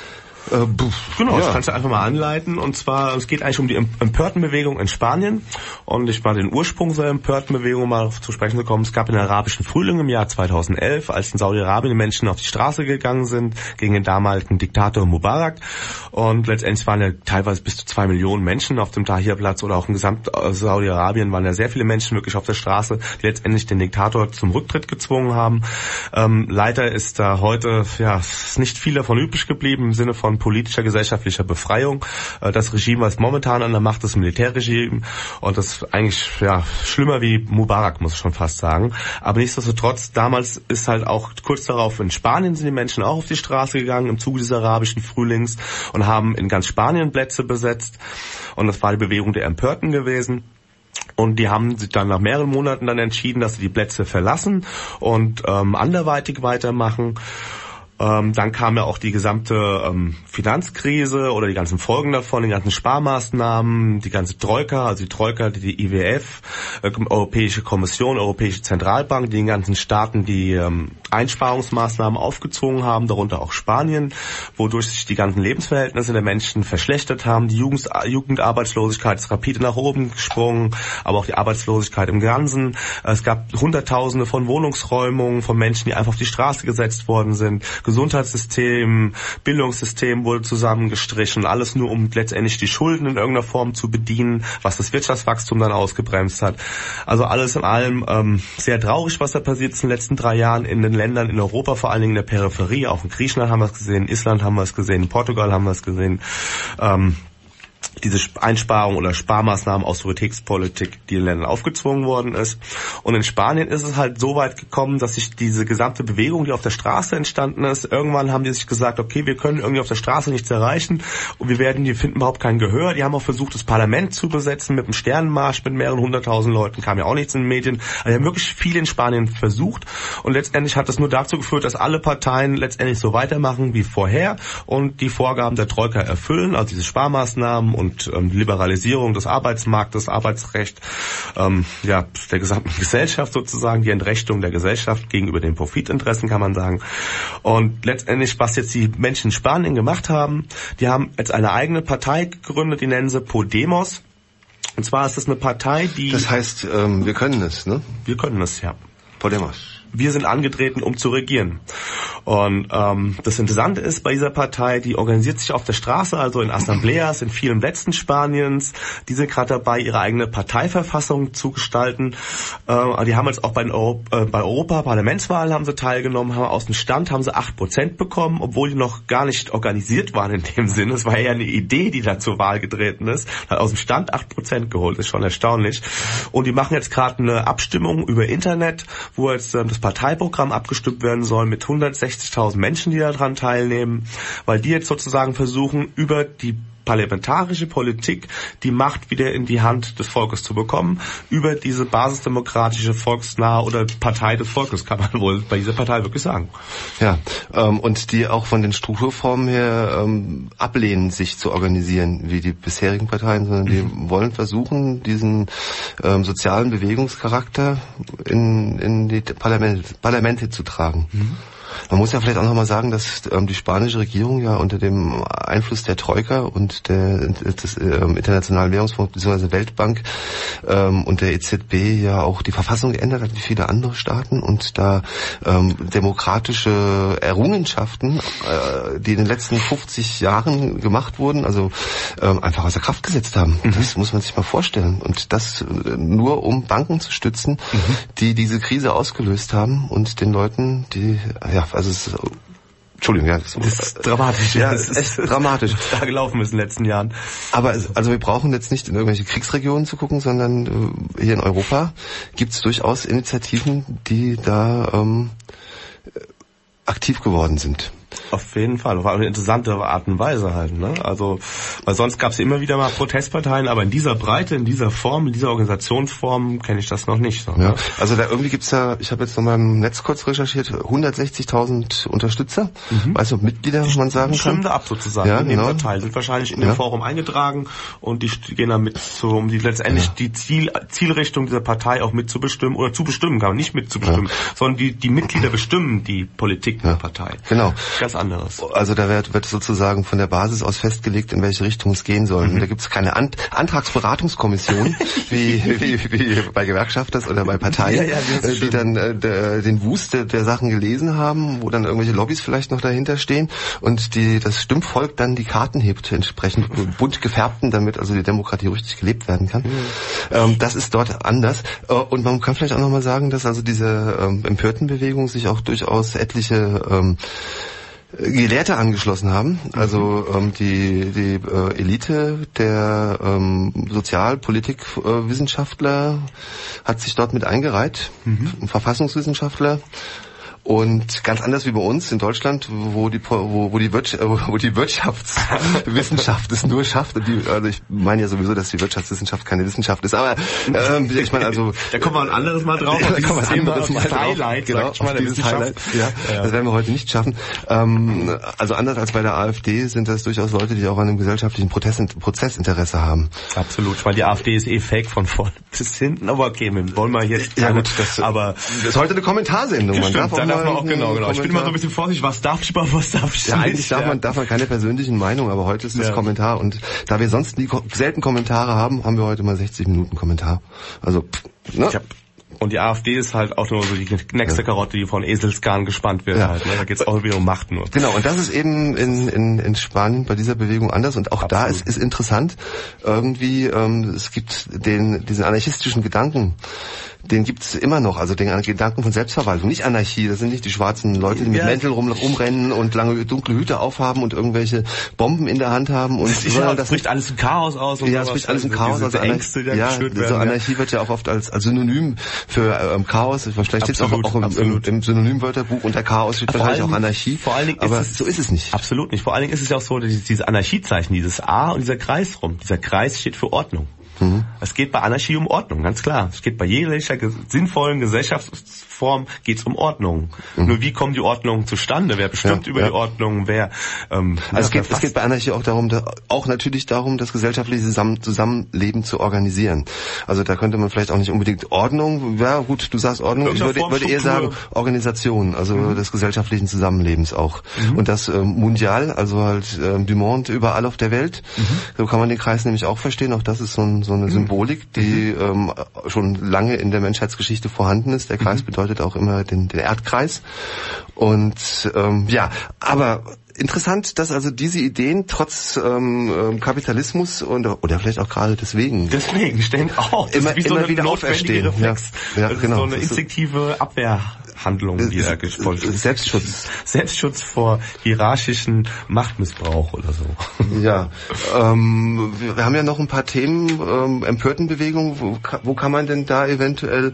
Äh, genau, ja. das kannst du einfach mal anleiten. Und zwar, es geht eigentlich um die Empörtenbewegung in Spanien. Und ich mal den Ursprung der Empörtenbewegung mal zu sprechen zu kommen. Es gab den arabischen Frühling im Jahr zweitausendelf, als in Saudi-Arabien die Menschen auf die Straße gegangen sind gegen den damaligen Diktator Mubarak. Und letztendlich waren ja teilweise bis zu zwei Millionen Menschen auf dem Tahrirplatz oder auch in gesamt Saudi-Arabien waren ja sehr viele Menschen wirklich auf der Straße, die letztendlich den Diktator zum Rücktritt gezwungen haben. Ähm, leider ist da heute ja ist nicht viel davon übrig geblieben im Sinne von politischer, gesellschaftlicher Befreiung. Das Regime, was momentan an der Macht ist, das Militärregime, und das ist eigentlich ja schlimmer wie Mubarak, muss ich schon fast sagen. Aber nichtsdestotrotz, damals ist halt auch kurz darauf in Spanien sind die Menschen auch auf die Straße gegangen im Zuge des arabischen Frühlings und haben in ganz Spanien Plätze besetzt. Und das war die Bewegung der Empörten gewesen. Und die haben sich dann nach mehreren Monaten dann entschieden, dass sie die Plätze verlassen und ähm, anderweitig weitermachen. Ähm, dann kam ja auch die gesamte ähm, Finanzkrise oder die ganzen Folgen davon, die ganzen Sparmaßnahmen, die ganze Troika, also die Troika, die I W F, äh, Europäische Kommission, Europäische Zentralbank, die den ganzen Staaten die ähm, Einsparungsmaßnahmen aufgezwungen haben, darunter auch Spanien, wodurch sich die ganzen Lebensverhältnisse der Menschen verschlechtert haben. Die Jugend, Jugendarbeitslosigkeit ist rapide nach oben gesprungen, aber auch die Arbeitslosigkeit im Ganzen. Es gab Hunderttausende von Wohnungsräumungen von Menschen, die einfach auf die Straße gesetzt worden sind. Gesundheitssystem, Bildungssystem wurde zusammengestrichen, alles nur um letztendlich die Schulden in irgendeiner Form zu bedienen, was das Wirtschaftswachstum dann ausgebremst hat. Also alles in allem ähm, sehr traurig, was da passiert ist in den letzten drei Jahren in den Ländern in Europa, vor allen Dingen in der Peripherie, auch in Griechenland haben wir es gesehen, in Island haben wir es gesehen, in Portugal haben wir es gesehen. Ähm, diese Einsparung oder Sparmaßnahmen, Austeritätspolitik, die in Ländern aufgezwungen worden ist. Und in Spanien ist es halt so weit gekommen, dass sich diese gesamte Bewegung, die auf der Straße entstanden ist, irgendwann haben die sich gesagt, okay, wir können irgendwie auf der Straße nichts erreichen und wir werden, die finden überhaupt kein Gehör. Die haben auch versucht, das Parlament zu besetzen mit einem Sternenmarsch mit mehreren hunderttausend Leuten, kam ja auch nichts in den Medien. Also die haben wirklich viel in Spanien versucht und letztendlich hat das nur dazu geführt, dass alle Parteien letztendlich so weitermachen wie vorher und die Vorgaben der Troika erfüllen, also diese Sparmaßnahmen und und ähm, die Liberalisierung des Arbeitsmarktes, Arbeitsrecht, ähm, ja, der gesamten Gesellschaft sozusagen, die Entrechtung der Gesellschaft gegenüber den Profitinteressen, kann man sagen. Und letztendlich, was jetzt die Menschen in Spanien gemacht haben, die haben jetzt eine eigene Partei gegründet, die nennen sie Podemos. Und zwar ist das eine Partei, die... Das heißt, ähm, wir können es, ne? Wir können es, ja. Podemos. Wir sind angetreten, um zu regieren. Und ähm, das Interessante ist bei dieser Partei, die organisiert sich auf der Straße, also in Assembleas, in vielen Plätzen Spaniens. Die sind gerade dabei, ihre eigene Parteiverfassung zu gestalten. Äh, die haben jetzt auch bei, den Euro, äh, bei Europa-Parlamentswahlen haben sie teilgenommen, haben aus dem Stand haben sie acht Prozent bekommen, obwohl die noch gar nicht organisiert waren in dem Sinne. Es war ja eine Idee, die da zur Wahl getreten ist. Hat aus dem Stand acht Prozent geholt, ist schon erstaunlich. Und die machen jetzt gerade eine Abstimmung über Internet, wo jetzt äh, das Parteiprogramm abgestimmt werden soll mit hundertsechzigtausend Menschen, die daran teilnehmen, weil die jetzt sozusagen versuchen, über die parlamentarische Politik die Macht wieder in die Hand des Volkes zu bekommen, über diese basisdemokratische, volksnahe oder Partei des Volkes, kann man wohl bei dieser Partei wirklich sagen. Ja, ähm, und die auch von den Strukturformen her ähm, ablehnen, sich zu organisieren wie die bisherigen Parteien, sondern die mhm. wollen versuchen, diesen ähm, sozialen Bewegungscharakter in, in die Parlamente, Parlamente zu tragen. Mhm. Man muss ja vielleicht auch nochmal sagen, dass ähm, die spanische Regierung ja unter dem Einfluss der Troika und der, des ähm, Internationalen Währungsfonds bzw. Weltbank ähm, und der E Z B ja auch die Verfassung geändert hat, wie viele andere Staaten, und da ähm, demokratische Errungenschaften, äh, die in den letzten fünfzig Jahren gemacht wurden, also ähm, einfach außer Kraft gesetzt haben. Mhm. Das muss man sich mal vorstellen. Und das äh, nur um Banken zu stützen, mhm. die diese Krise ausgelöst haben und den Leuten, die ja also es ist, Entschuldigung, ja, das, das ist dramatisch. Ja, es ist echt dramatisch. Was da gelaufen ist in den letzten Jahren. Aber es, also wir brauchen jetzt nicht in irgendwelche Kriegsregionen zu gucken, sondern äh, hier in Europa gibt es durchaus Initiativen, die da ähm, aktiv geworden sind. Auf jeden Fall, auf eine interessante Art und Weise halt, ne? Also, weil sonst gab es immer wieder mal Protestparteien, aber in dieser Breite, in dieser Form, in dieser Organisationsform kenne ich das noch nicht. So, ja, ne? Also da irgendwie gibt's ja, ich habe jetzt noch mal im Netz kurz recherchiert, hundertsechzigtausend Unterstützer, mhm. also Mitglieder, man sagen kann. Stimmen da ab sozusagen, ja, die nehmen genau. da teil, sind wahrscheinlich in dem ja. Forum eingetragen und die gehen dann mit, so, um die letztendlich ja. die Ziel, Zielrichtung dieser Partei auch mitzubestimmen oder zu bestimmen, kann man nicht mitzubestimmen, ja. sondern die die Mitglieder bestimmen die Politik ja. der Partei. Genau. Ganz anderes. Also da wird, wird sozusagen von der Basis aus festgelegt, in welche Richtung es gehen soll. Mhm. Da gibt es keine Ant- Antragsberatungskommission, wie, wie, wie bei Gewerkschafters oder bei Parteien, ja, ja, die dann äh, der, den Wust der, der Sachen gelesen haben, wo dann irgendwelche Lobbys vielleicht noch dahinter stehen und die das Stimmvolk dann die Karten hebt, entsprechend bunt gefärbten, damit also die Demokratie richtig gelebt werden kann. Mhm. Ähm, das ist dort anders. Äh, und man kann vielleicht auch nochmal sagen, dass also diese ähm, Empörtenbewegung sich auch durchaus etliche ähm, Gelehrte angeschlossen haben, also ähm, die die äh, Elite der ähm, Sozialpolitikwissenschaftler äh, hat sich dort mit eingereiht, mhm. Verfassungswissenschaftler. Und ganz anders wie bei uns in Deutschland, wo die wo, wo die Wirtschaft, wo die Wirtschaftswissenschaft es nur schafft. Und die, also ich meine ja sowieso, dass die Wirtschaftswissenschaft keine Wissenschaft ist. Aber ähm, ich meine also da kommen wir ein anderes Mal drauf. Ja, da kommen wir ein anderes Mal drauf. Highlight, genau, auf mal, dieses Highlight. Ja, ja, das werden wir heute nicht schaffen. Ähm, also anders als bei der AfD sind das durchaus Leute, die auch an einem gesellschaftlichen Prozess, Prozessinteresse haben. Absolut, weil die AfD ist eh fake von vorne bis hinten. Aber okay, wir wollen mal jetzt. Ja gut, das, aber das ist heute eine Kommentarsendung. Man darf auch Darf man auch, genau, genau. Ich bin immer so ein bisschen vorsichtig, was darf ich mal, was darf ich ja, nicht. Eigentlich darf ja. man, darf man keine persönlichen Meinungen, aber heute ist das ja. Kommentar. Und da wir sonst nie, selten Kommentare haben, haben wir heute mal sechzig Minuten Kommentar. Also, pff, ne? Ich hab Und die AfD ist halt auch nur so die nächste Karotte, die von Eselsgarn gespannt wird. Ja. Halt, ne? Da geht's auch wieder um Macht nur. Genau, und das ist eben in, in, in Spanien bei dieser Bewegung anders. Und auch Absolut. da ist, ist interessant, irgendwie, ähm, es gibt den diesen anarchistischen Gedanken, den gibt's immer noch, also den Gedanken von Selbstverwaltung, nicht Anarchie, das sind nicht die schwarzen Leute, die mit ja. Mänteln rum, rumrennen und lange dunkle Hüte aufhaben und irgendwelche Bomben in der Hand haben. Und das, ja, das bricht alles im Chaos aus. Und ja, es bricht alles im Chaos aus. Also Ängste, die ja, geschürt werden. So Anarchie ja. wird ja auch oft als, als Synonym für ähm, Chaos, vielleicht steht es auch, auch im, im, im Synonymwörterbuch, unter Chaos steht wahrscheinlich auch Anarchie, vor allen Dingen aber ist es, so ist es nicht. Absolut nicht. Vor allen Dingen ist es ja auch so, dass dieses Anarchiezeichen, dieses A und dieser Kreis rum, dieser Kreis steht für Ordnung. Mhm. Es geht bei Anarchie um Ordnung, ganz klar. Es geht bei jeglicher sinnvollen Gesellschaftsform geht's um Ordnung. Mhm. Nur wie kommt die Ordnung zustande? Wer bestimmt ja, über ja. die Ordnung? Wer? Ähm, also es geht, es geht bei Anarchie auch darum, da, auch natürlich darum, das gesellschaftliche Zusammen, Zusammenleben zu organisieren. Also da könnte man vielleicht auch nicht unbedingt Ordnung. Ja gut, du sagst Ordnung. Ich würde, würde eher sagen Organisation, also mhm. des gesellschaftlichen Zusammenlebens auch. Mhm. Und das ähm, mundial, also halt ähm, du monde überall auf der Welt. Mhm. So kann man den Kreis nämlich auch verstehen. Auch das ist so ein so eine Symbolik, die ähm, schon lange in der Menschheitsgeschichte vorhanden ist. Der Kreis mhm. bedeutet auch immer den, den Erdkreis. Und ähm, ja, aber interessant, dass also diese Ideen trotz ähm, Kapitalismus und oder vielleicht auch gerade deswegen deswegen stehen auch immer, immer so wieder auferstehen. Reflex. Ja, ja, das genau. ist so eine instinktive Abwehrhandlung, die da gefolgt ist. Selbstschutz. Selbstschutz vor hierarchischen Machtmissbrauch oder so. Ja, ähm, wir, wir haben ja noch ein paar Themen, ähm, Empörtenbewegung. Wo, wo kann man denn da eventuell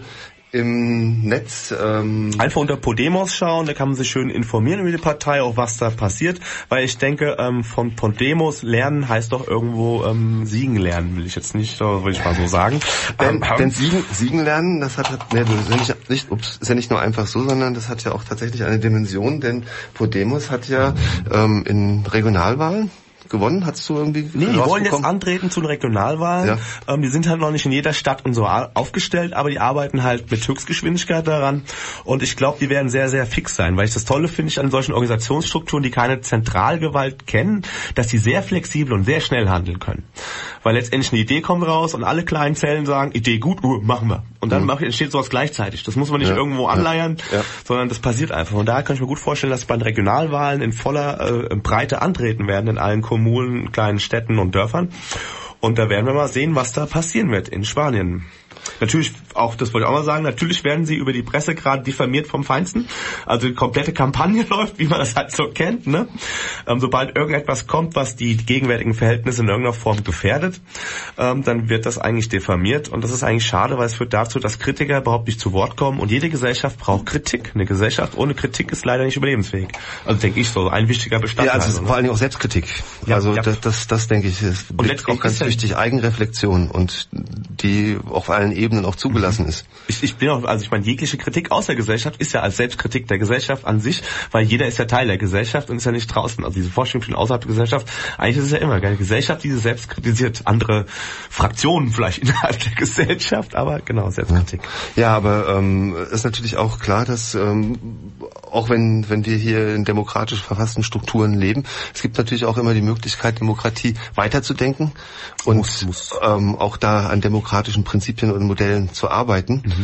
im Netz ähm einfach unter Podemos schauen, da kann man sich schön informieren über die Partei, auch was da passiert, weil ich denke, ähm, von Podemos lernen heißt doch irgendwo ähm, siegen lernen, will ich jetzt nicht, will ich mal so sagen. Denn, ähm, denn siegen, siegen lernen, das hat, ne, das ist ja nicht, nicht, ups, ist ja nicht nur einfach so, sondern das hat ja auch tatsächlich eine Dimension, denn Podemos hat ja ähm, in Regionalwahlen gewonnen? Hast du irgendwie Nee, die wollen jetzt antreten zu den Regionalwahlen. Ja. Ähm, die sind halt noch nicht in jeder Stadt und so aufgestellt, aber die arbeiten halt mit Höchstgeschwindigkeit daran. Und ich glaube, die werden sehr, sehr fix sein. Weil ich das Tolle finde ich an solchen Organisationsstrukturen, die keine Zentralgewalt kennen, dass die sehr flexibel und sehr schnell handeln können. Weil letztendlich eine Idee kommt raus und alle kleinen Zellen sagen, Idee gut, uh, machen wir. Und dann mhm. entsteht sowas gleichzeitig. Das muss man nicht ja. irgendwo anleiern, ja. Ja. sondern das passiert einfach. Und daher kann ich mir gut vorstellen, dass bei den Regionalwahlen in voller äh, Breite antreten werden in allen Kommunen, kleinen Städten und Dörfern. Und da werden wir mal sehen, was da passieren wird in Spanien. Natürlich, auch das wollte ich auch mal sagen, natürlich werden sie über die Presse gerade diffamiert vom Feinsten. Also die komplette Kampagne läuft, wie man das halt so kennt. Ne? Ähm, sobald irgendetwas kommt, was die gegenwärtigen Verhältnisse in irgendeiner Form gefährdet, ähm, dann wird das eigentlich diffamiert. Und das ist eigentlich schade, weil es führt dazu, dass Kritiker überhaupt nicht zu Wort kommen. Und jede Gesellschaft braucht Kritik. Eine Gesellschaft ohne Kritik ist leider nicht überlebensfähig. Also denke ich so, ein wichtiger Bestandteil. Ja, also ne? vor allen Dingen auch Selbstkritik. Ja, also ja. Das, das, das denke ich, ist und auch ganz wichtig. Eigenreflexion und die auf allen Ebenen auch zugelassen zugelassen ist. Ich, ich bin auch, also ich meine, jegliche Kritik aus der Gesellschaft ist ja als Selbstkritik der Gesellschaft an sich, weil jeder ist ja Teil der Gesellschaft und ist ja nicht draußen. Also diese Vorstellung von außerhalb der Gesellschaft, eigentlich ist es ja immer eine Gesellschaft, die selbst kritisiert, andere Fraktionen vielleicht innerhalb der Gesellschaft, aber genau, Selbstkritik. Ja, aber ähm, ist natürlich auch klar, dass ähm, auch wenn wenn wir hier in demokratisch verfassten Strukturen leben, es gibt natürlich auch immer die Möglichkeit, Demokratie weiterzudenken und muss, muss. Ähm, auch da an demokratischen Prinzipien und Modellen zu arbeiten. Mhm.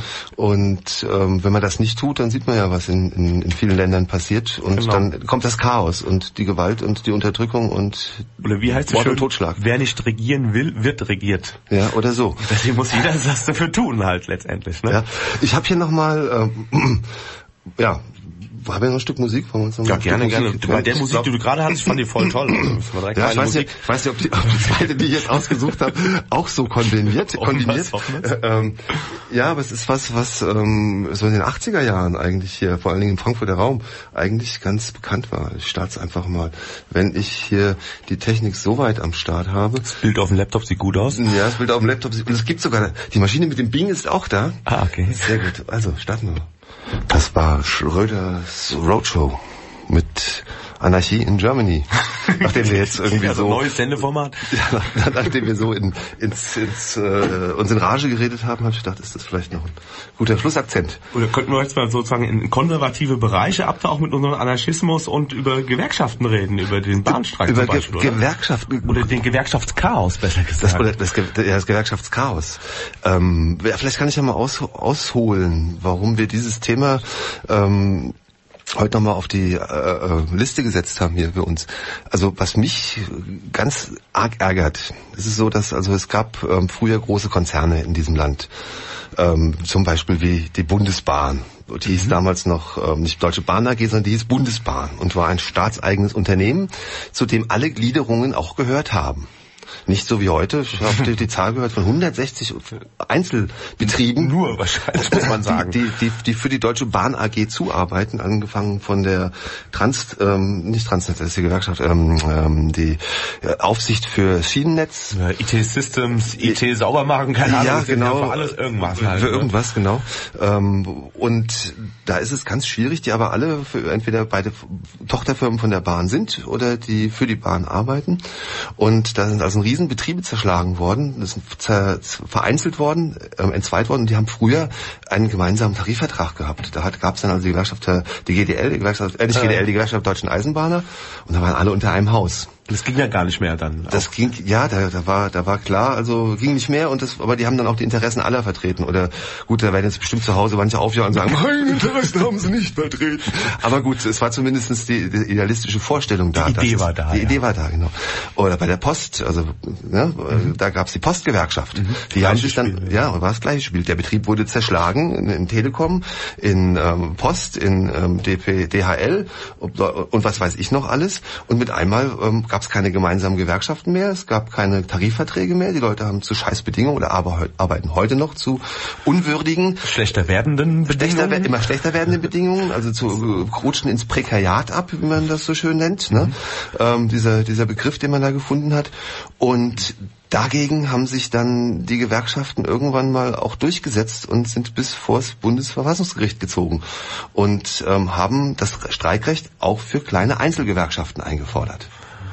Und ähm, wenn man das nicht tut, dann sieht man ja, was in, in, in vielen Ländern passiert. Und genau. dann kommt das Chaos und die Gewalt und die Unterdrückung und oder wie heißt Mord und Totschlag. Wer nicht regieren will, wird regiert. Ja, oder so. Deswegen muss jeder was dafür tun halt letztendlich. Ne? Ja. Ich habe hier nochmal, ähm, ja, haben wir noch ein Stück Musik? Wollen wir uns noch ja, ein gerne, Stück gerne. Musik? Bei der Musik, die du gerade hattest, fand ich voll toll. Also, ja, ich weiß, nicht, ich weiß nicht, ob die, ob die zweite, die ich jetzt ausgesucht habe, auch so konveniert. konveniert. Ähm, ja, aber es ist was, was ähm, so in den achtziger Jahren eigentlich hier, vor allen Dingen im Frankfurter Raum, eigentlich ganz bekannt war. Ich starte es einfach mal. Wenn ich hier die Technik so weit am Start habe. Das Bild auf dem Laptop sieht gut aus. Ja, das Bild auf dem Laptop sieht, und es gibt sogar, die Maschine mit dem Bing ist auch da. Ah, okay. Sehr gut. Also, starten wir. Das war Schröders Roadshow mit Anarchie in Germany. Nachdem wir jetzt irgendwie also so neues Sendeformat. Ja, nach, nachdem wir so in, ins, ins, äh, uns in Rage geredet haben, habe ich gedacht, ist das vielleicht noch ein guter Schlussakzent. Oder könnten wir jetzt mal sozusagen in konservative Bereiche abtauchen mit unserem Anarchismus und über Gewerkschaften reden, über den Bahnstreik über zum Beispiel, Ge- oder? Gewerkschaften oder den Gewerkschaftschaos, besser gesagt. Das, oder das, ja, das Gewerkschaftschaos. Ähm, vielleicht kann ich ja mal aus, ausholen, warum wir dieses Thema ähm, heute nochmal auf die äh, Liste gesetzt haben hier für uns. Also was mich ganz arg ärgert, ist es so, dass also es gab ähm, früher große Konzerne in diesem Land, ähm, zum Beispiel wie die Bundesbahn. Die hieß mhm. damals noch ähm, nicht Deutsche Bahn A G, sondern die hieß Bundesbahn und war ein staatseigenes Unternehmen, zu dem alle Gliederungen auch gehört haben. Nicht so wie heute. Ich habe die Zahl gehört von hundertsechzig Einzelbetrieben. Nur wahrscheinlich, muss man sagen. Die, die, die für die Deutsche Bahn A G zuarbeiten, angefangen von der Trans, ähm, nicht Transnetz, das ist die Gewerkschaft, ähm, ähm, die Aufsicht für Schienennetz. Ja, I T-Systems, I T-Saubermachen, keine Ahnung. Ja, genau. Für alles irgendwas. Halt, für irgendwas, genau. Ähm, und da ist es ganz schwierig, die aber alle für entweder beide Tochterfirmen von der Bahn sind oder die für die Bahn arbeiten. Und da sind also riesen Betriebe zerschlagen worden, das ist zer, vereinzelt worden, äh, entzweit worden, und die haben früher einen gemeinsamen Tarifvertrag gehabt. Da gab es dann also die Gewerkschaft, die G D L, die Gewerkschaft, äh, nicht G D L, die Gewerkschaft Deutschen Eisenbahner, und da waren alle unter einem Haus. Das ging ja gar nicht mehr dann. Das ging, ja, da, da war, da war klar, also ging nicht mehr, und das, aber die haben dann auch die Interessen aller vertreten. Oder gut, da werden jetzt bestimmt zu Hause manche aufjagen und sagen, meine Interessen haben sie nicht vertreten. Aber gut, es war zumindestens die, die idealistische Vorstellung da. Die Idee das, war da. Die ja. Idee war da, genau. Oder bei der Post, also ne, mhm. da gab's die Postgewerkschaft. Mhm. Die haben sich dann, Spiel, ja, ja war das gleiche Spiel. Der Betrieb wurde zerschlagen in, in Telekom, in ähm, Post, in ähm, D P, D H L und, und was weiß ich noch alles. Und mit einmal ähm, gab es keine gemeinsamen Gewerkschaften mehr, es gab keine Tarifverträge mehr, die Leute haben zu Scheißbedingungen oder aber, arbeiten heute noch zu unwürdigen, schlechter werdenden Bedingungen, schlechter, immer schlechter werdenden Bedingungen, also zu äh, rutschen ins Prekariat ab, wie man das so schön nennt, mhm. ne? ähm, dieser, dieser Begriff, den man da gefunden hat. Und dagegen haben sich dann die Gewerkschaften irgendwann mal auch durchgesetzt und sind bis vor das Bundesverfassungsgericht gezogen und ähm, haben das Streikrecht auch für kleine Einzelgewerkschaften eingefordert.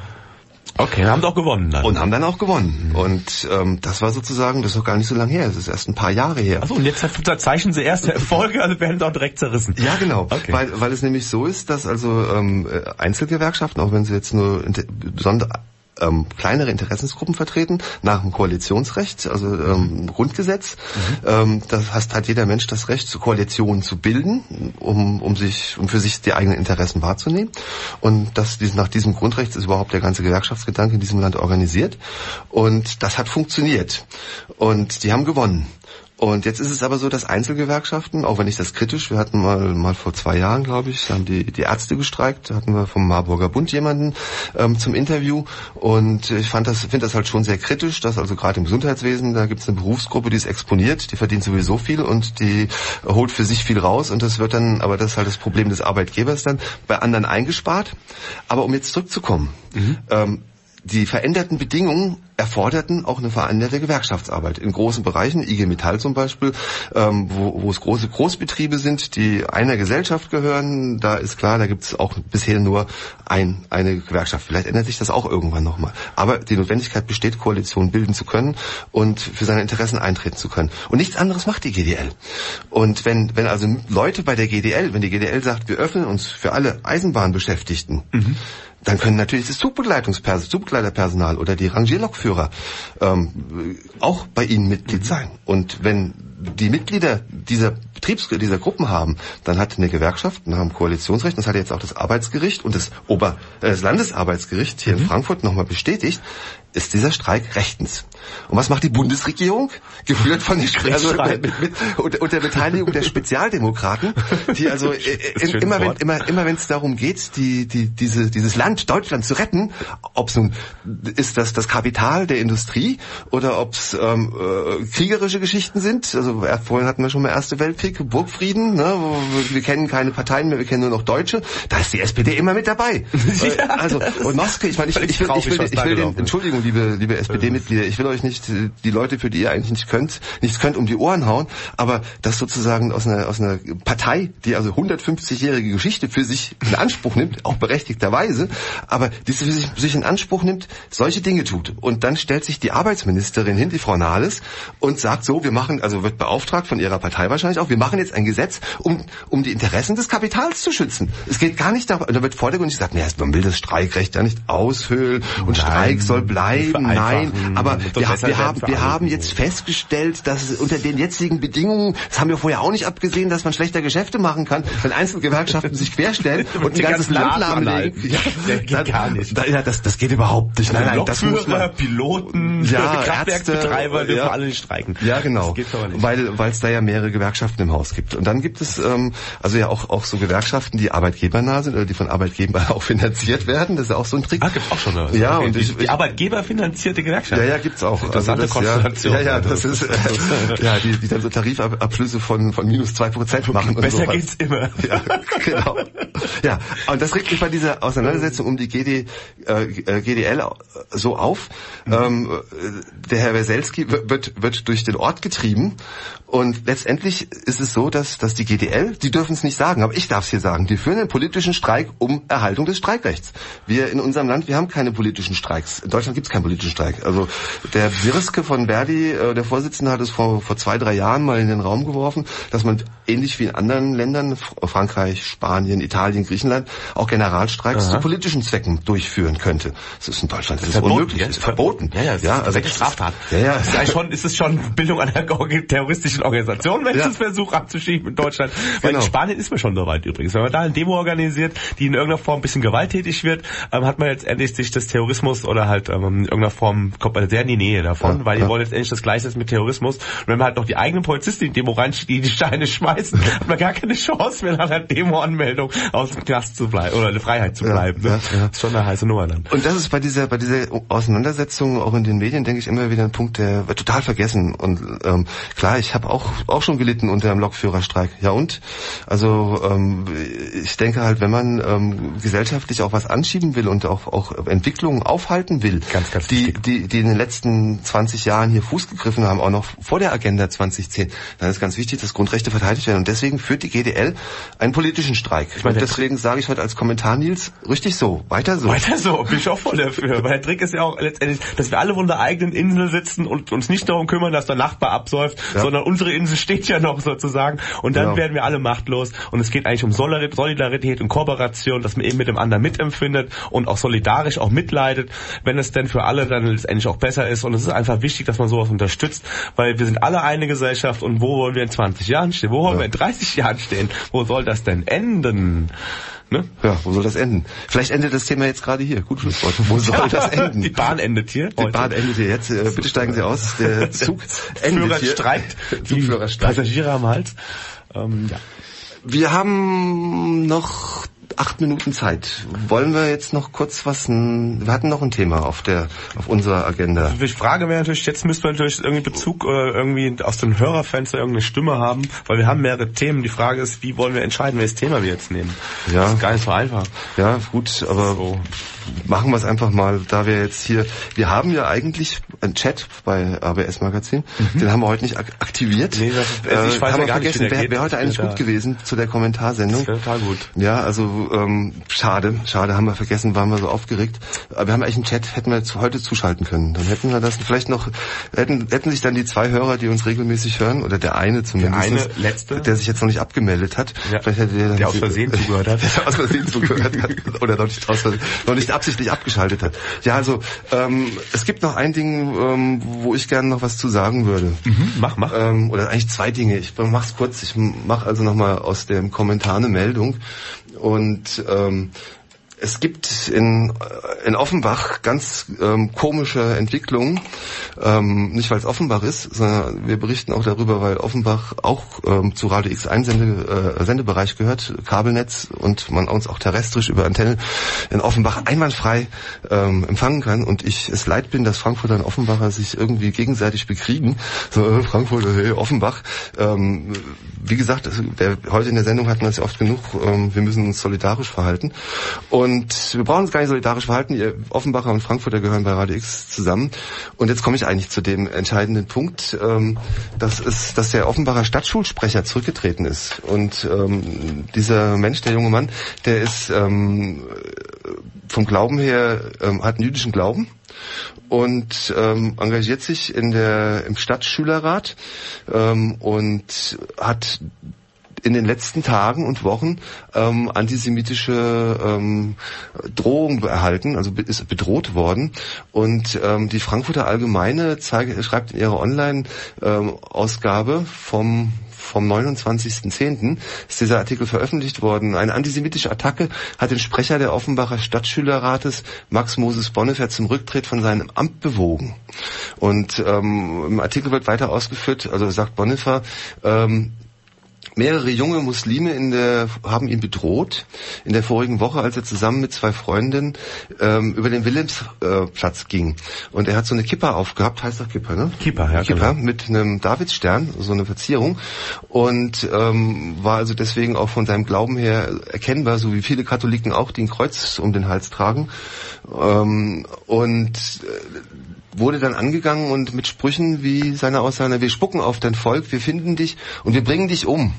Okay, haben auch gewonnen dann. Und haben dann auch gewonnen. Mhm. Und ähm, das war sozusagen, das ist doch gar nicht so lange her, das ist erst ein paar Jahre her. Achso, und jetzt zeichnen sie erste Erfolge, also werden sie auch direkt zerrissen. Ja, genau. Okay. Weil, weil es nämlich so ist, dass also ähm, Einzelgewerkschaften, auch wenn sie jetzt nur besondere Ähm, kleinere Interessensgruppen vertreten, nach dem Koalitionsrecht, also ähm, Grundgesetz. Mhm. Ähm, das heißt, hat jeder Mensch das Recht, Koalitionen zu bilden, um, um sich, um für sich die eigenen Interessen wahrzunehmen. Und das, nach diesem Grundrecht ist überhaupt der ganze Gewerkschaftsgedanke in diesem Land organisiert. Und das hat funktioniert. Und die haben gewonnen. Und jetzt ist es aber so, dass Einzelgewerkschaften, auch wenn ich das kritisch, wir hatten mal mal vor zwei Jahren, glaube ich, haben die die Ärzte gestreikt, da hatten wir vom Marburger Bund jemanden ähm, zum Interview, und ich fand das finde das halt schon sehr kritisch, dass also gerade im Gesundheitswesen, da gibt es eine Berufsgruppe, die ist exponiert, die verdient sowieso viel und die holt für sich viel raus, und das wird dann, aber das ist halt das Problem des Arbeitgebers dann, bei anderen eingespart. Aber um jetzt zurückzukommen, mhm. ähm, die veränderten Bedingungen erforderten auch eine veränderte Gewerkschaftsarbeit. In großen Bereichen, I G Metall zum Beispiel, ähm, wo, wo es große Großbetriebe sind, die einer Gesellschaft gehören, da ist klar, da gibt es auch bisher nur ein, eine Gewerkschaft. Vielleicht ändert sich das auch irgendwann nochmal. Aber die Notwendigkeit besteht, Koalitionen bilden zu können und für seine Interessen eintreten zu können. Und nichts anderes macht die G D L. Und wenn, wenn also Leute bei der G D L, wenn die G D L sagt, wir öffnen uns für alle Eisenbahnbeschäftigten, mhm. dann können natürlich das Zugbegleitungspersonal, Zugbegleiterpersonal oder die Rangierlokführer ähm, auch bei Ihnen Mitglied sein. Und wenn die Mitglieder dieser Betriebs dieser Gruppen haben, dann hat eine Gewerkschaft, dann haben Koalitionsrecht, das hat jetzt auch das Arbeitsgericht und das Ober, äh, das Landesarbeitsgericht hier mhm. in Frankfurt nochmal bestätigt, ist dieser Streik rechtens. Und was macht die Bundesregierung? Geführt von den also mit, mit, unter, unter Beteiligung der Spezialdemokraten, die also äh, in, immer wenn immer immer wenn es darum geht, die die diese dieses Land Deutschland zu retten, ob es nun ist das das Kapital der Industrie oder ob es ähm, äh, kriegerische Geschichten sind. Also äh, vorhin hatten wir schon mal Erste Weltkrieg, Burgfrieden, ne? Wir, wir kennen keine Parteien mehr, wir kennen nur noch Deutsche. Da ist die S P D immer mit dabei. Ja, also und Noske, ich meine, ich, ich will, ich will, ich will den, Entschuldigung, liebe liebe S P D-Mitglieder, ich will euch nicht die Leute, für die ihr eigentlich nicht könnt, nichts könnt, um die Ohren hauen, aber das sozusagen aus einer aus einer Partei, die also hundertfünfzigjährige Geschichte für sich in Anspruch nimmt, auch berechtigterweise, aber die sich, sich in Anspruch nimmt, solche Dinge tut. Und dann stellt sich die Arbeitsministerin hin, die Frau Nahles, und sagt so, wir machen, also wird beauftragt von ihrer Partei wahrscheinlich auch, wir machen jetzt ein Gesetz, um um die Interessen des Kapitals zu schützen. Es geht gar nicht darum, da wird vordergründig gesagt, naja, man will das Streikrecht ja nicht aushöhlen und Nein, Streik soll bleiben. Nein, aber wir, wir haben wir haben jetzt festgestellt, dass es unter den jetzigen Bedingungen, das haben wir vorher auch nicht abgesehen, dass man schlechter Geschäfte machen kann, wenn einzelne Gewerkschaften sich querstellen und ein ganzes Land lahmlegen. Ja, das geht gar nicht. Da, ja, das, das geht überhaupt nicht. Nein, nein, das muss man. Piloten, ja, Kraftwerksbetreiber dürfen ja, alle nicht streiken. Ja, genau. Das geht aber nicht. Weil weil es da ja mehrere Gewerkschaften im Haus gibt. Und dann gibt es ähm, also ja auch auch so Gewerkschaften, die arbeitgebernah sind oder die von Arbeitgebern auch finanziert werden. Das ist auch so ein Trick. Ah, gibt's auch schon. Also. Ja, okay, und die, ich, die Arbeitgeberfinanzierte Gewerkschaft. Ja, ja, gibt's auch. Interessante also das, Konstellation. Ja, ja, ja, das ist äh, ja, die, die dann so Tarifabschlüsse von von minus zwei Prozent machen und Besser so. geht's immer. Ja, genau. Ja, und das regt mich bei dieser Auseinandersetzung um die G D, äh, G D L so auf. Mhm. Ähm, der Herr Weselski wird wird durch den Ort getrieben und letztendlich ist es so, dass dass die G D L, die dürfen es nicht sagen, aber ich darf es hier sagen, die führen einen politischen Streik um Erhaltung des Streikrechts. Wir in unserem Land, wir haben keine politischen Streiks. In Deutschland gibt es keinen politischen Streik. Also der Wirske von Verdi, äh, der Vorsitzende, hat es vor vor zwei, drei Jahren mal in den Raum geworfen, dass man ähnlich wie in anderen Ländern, Frankreich, Spanien, Italien, Griechenland, auch Generalstreiks Aha. zu politischen Zwecken durchführen könnte. Das ist in Deutschland das ist verboten, unmöglich, ja, ist verboten. Ja, ja, das ja, ist also eine Straftat. Ja, ja. Ist, ja schon, ist es schon Bildung einer terroristischen Organisation, wenn ja. es das Versuch abzuschieben in Deutschland? Weil genau. in Spanien ist man schon so weit übrigens. Wenn man da eine Demo organisiert, die in irgendeiner Form ein bisschen gewalttätig wird, ähm, hat man jetzt endlich sich das Terrorismus oder halt ähm, in irgendeiner Form, kommt man sehr in die Nähe davon, ja, weil die ja. wollen jetzt endlich das Gleiche mit Terrorismus. Und wenn man halt noch die eigenen Polizisten in die Demo reinschiebt, die die Steine schmeißen, hat man gar keine Chance mehr nach einer Demo-Anmeldung aus dem Knast zu bleiben oder in der Freiheit zu bleiben. Ja, ne? ja, ja. Das ist schon eine heiße Nummer dann. Und das ist bei dieser bei dieser Auseinandersetzung auch in den Medien, denke ich, immer wieder ein Punkt, der wird total vergessen. Und ähm, klar, ich habe auch auch schon gelitten unter dem Lokführerstreik. Ja und? Also ähm, ich denke halt, wenn man ähm, gesellschaftlich auch was anschieben will und auch auch Entwicklungen aufhalten will, ganz, ganz die die die in den letzten zwanzig Jahren hier Fuß gegriffen haben, auch noch vor der Agenda zwanzig zehn, dann ist ganz wichtig, dass Grundrechte verteidigt werden. Und deswegen führt die G D L einen politischen Streik. Ich meine, deswegen sage ich heute als Kommentar, Nils, richtig so, weiter so. Weiter so, bin ich auch voll dafür. Weil der Trick ist ja auch letztendlich, dass wir alle von der eigenen Insel sitzen und uns nicht darum kümmern, dass der Nachbar absäuft, ja. sondern unsere Insel steht ja noch sozusagen. Und dann genau. werden wir alle machtlos. Und es geht eigentlich um Solidarität und Kooperation, dass man eben mit dem anderen mitempfindet und auch solidarisch auch mitleidet, wenn es denn für alle dann letztendlich auch besser ist. Und es ist einfach wichtig, dass man sowas unterstützt, weil wir sind alle eine Gesellschaft und wo wollen wir in zwanzig Jahren stehen? Wo wollen ja. wir in dreißig Jahren stehen? Wo soll das denn enden? Ne? Ja, wo soll das enden? Vielleicht endet das Thema jetzt gerade hier. Gut Schlusswort. Wo soll ja, das enden? Die Bahn endet hier. Die heute. Bahn endet hier jetzt. Äh, bitte steigen Sie aus. Der Zug endet Führer hier. Streikt. Zugführer streikt. Passagiere am Hals. Ähm, ja. Wir haben noch acht Minuten Zeit. Wollen wir jetzt noch kurz was, wir hatten noch ein Thema auf der, auf unserer Agenda. Die Frage wäre natürlich, jetzt müssten wir natürlich irgendwie Bezug oder irgendwie aus dem Hörerfenster irgendeine Stimme haben, weil wir haben mehrere Themen. Die Frage ist, wie wollen wir entscheiden, welches Thema wir jetzt nehmen? Ja. Das ist gar nicht so einfach. Ja, gut, aber so. Machen wir es einfach mal, da wir jetzt hier, wir haben ja eigentlich einen Chat bei A B S Magazin, mhm. den haben wir heute nicht ak- aktiviert. Nee, das ist, also ich äh, weiß haben ja wir gar vergessen, wäre wär heute eigentlich gut da. gewesen zu der Kommentarsendung. Das wäre total gut. Ja, also ähm, schade, schade, haben wir vergessen, waren wir so aufgeregt. Aber wir haben eigentlich einen Chat, hätten wir zu, heute zuschalten können. Dann hätten wir das vielleicht noch, hätten, hätten sich dann die zwei Hörer, die uns regelmäßig hören, oder der eine zumindest, der eine, letzte, der sich jetzt noch nicht abgemeldet hat, ja. vielleicht hätte der, dann der aus Versehen die, zugehört hat, der aus Versehen zugehört hat, oder noch nicht aus Versehen, noch nicht absichtlich abgeschaltet hat. Ja, also ähm, es gibt noch ein Ding, ähm, wo ich gerne noch was zu sagen würde. Mhm, mach, mach. Ähm, oder eigentlich zwei Dinge. Ich mach's kurz. Ich mache also nochmal aus dem Kommentar eine Meldung. Und ähm, es gibt in, in Offenbach ganz ähm, komische Entwicklungen. Ähm, nicht, weil es Offenbach ist, sondern wir berichten auch darüber, weil Offenbach auch ähm, zu Radio X ein Sende, äh, Sendebereich gehört, Kabelnetz, und man uns auch terrestrisch über Antenne in Offenbach einwandfrei ähm, empfangen kann. Und ich es leid bin, dass Frankfurter und Offenbacher sich irgendwie gegenseitig bekriegen. So, äh, Frankfurter, hey, Offenbach. Ähm, wie gesagt, der, heute in der Sendung hatten wir es ja oft genug, ähm, wir müssen uns solidarisch verhalten. Und Und wir brauchen uns gar nicht solidarisch verhalten. Ihr Offenbacher und Frankfurter gehören bei Radio X zusammen. Und jetzt komme ich eigentlich zu dem entscheidenden Punkt, ähm, dass es, dass der Offenbacher Stadtschulsprecher zurückgetreten ist. Und ähm, dieser Mensch, der junge Mann, der ist ähm, vom Glauben her, ähm, hat einen jüdischen Glauben und ähm, engagiert sich in der im Stadtschülerrat ähm, und hat in den letzten Tagen und Wochen ähm, antisemitische ähm, Drohungen erhalten, also ist bedroht worden. Und ähm, die Frankfurter Allgemeine zeigt, schreibt in ihrer Online-Ausgabe ähm, vom vom neunundzwanzigsten zehnten ist dieser Artikel veröffentlicht worden. Eine antisemitische Attacke hat den Sprecher der Offenbacher Stadtschülerrates, Max Moses Bonnefer, zum Rücktritt von seinem Amt bewogen. Und ähm, im Artikel wird weiter ausgeführt, also sagt Bonnefer, ähm, mehrere junge Muslime in der, haben ihn bedroht in der vorigen Woche, als er zusammen mit zwei Freundinnen ähm, über den Wilhelmsplatz äh, ging. Und er hat so eine Kippa aufgehabt, heißt doch Kippa, ne? Kippa, ja. Kippa, genau. Mit einem Davidsstern, so eine Verzierung. Und ähm, war also deswegen auch von seinem Glauben her erkennbar, so wie viele Katholiken auch, die ein Kreuz um den Hals tragen. Ähm, und äh, wurde dann angegangen und mit Sprüchen wie seine Aussage, wir spucken auf dein Volk, wir finden dich und wir bringen dich um.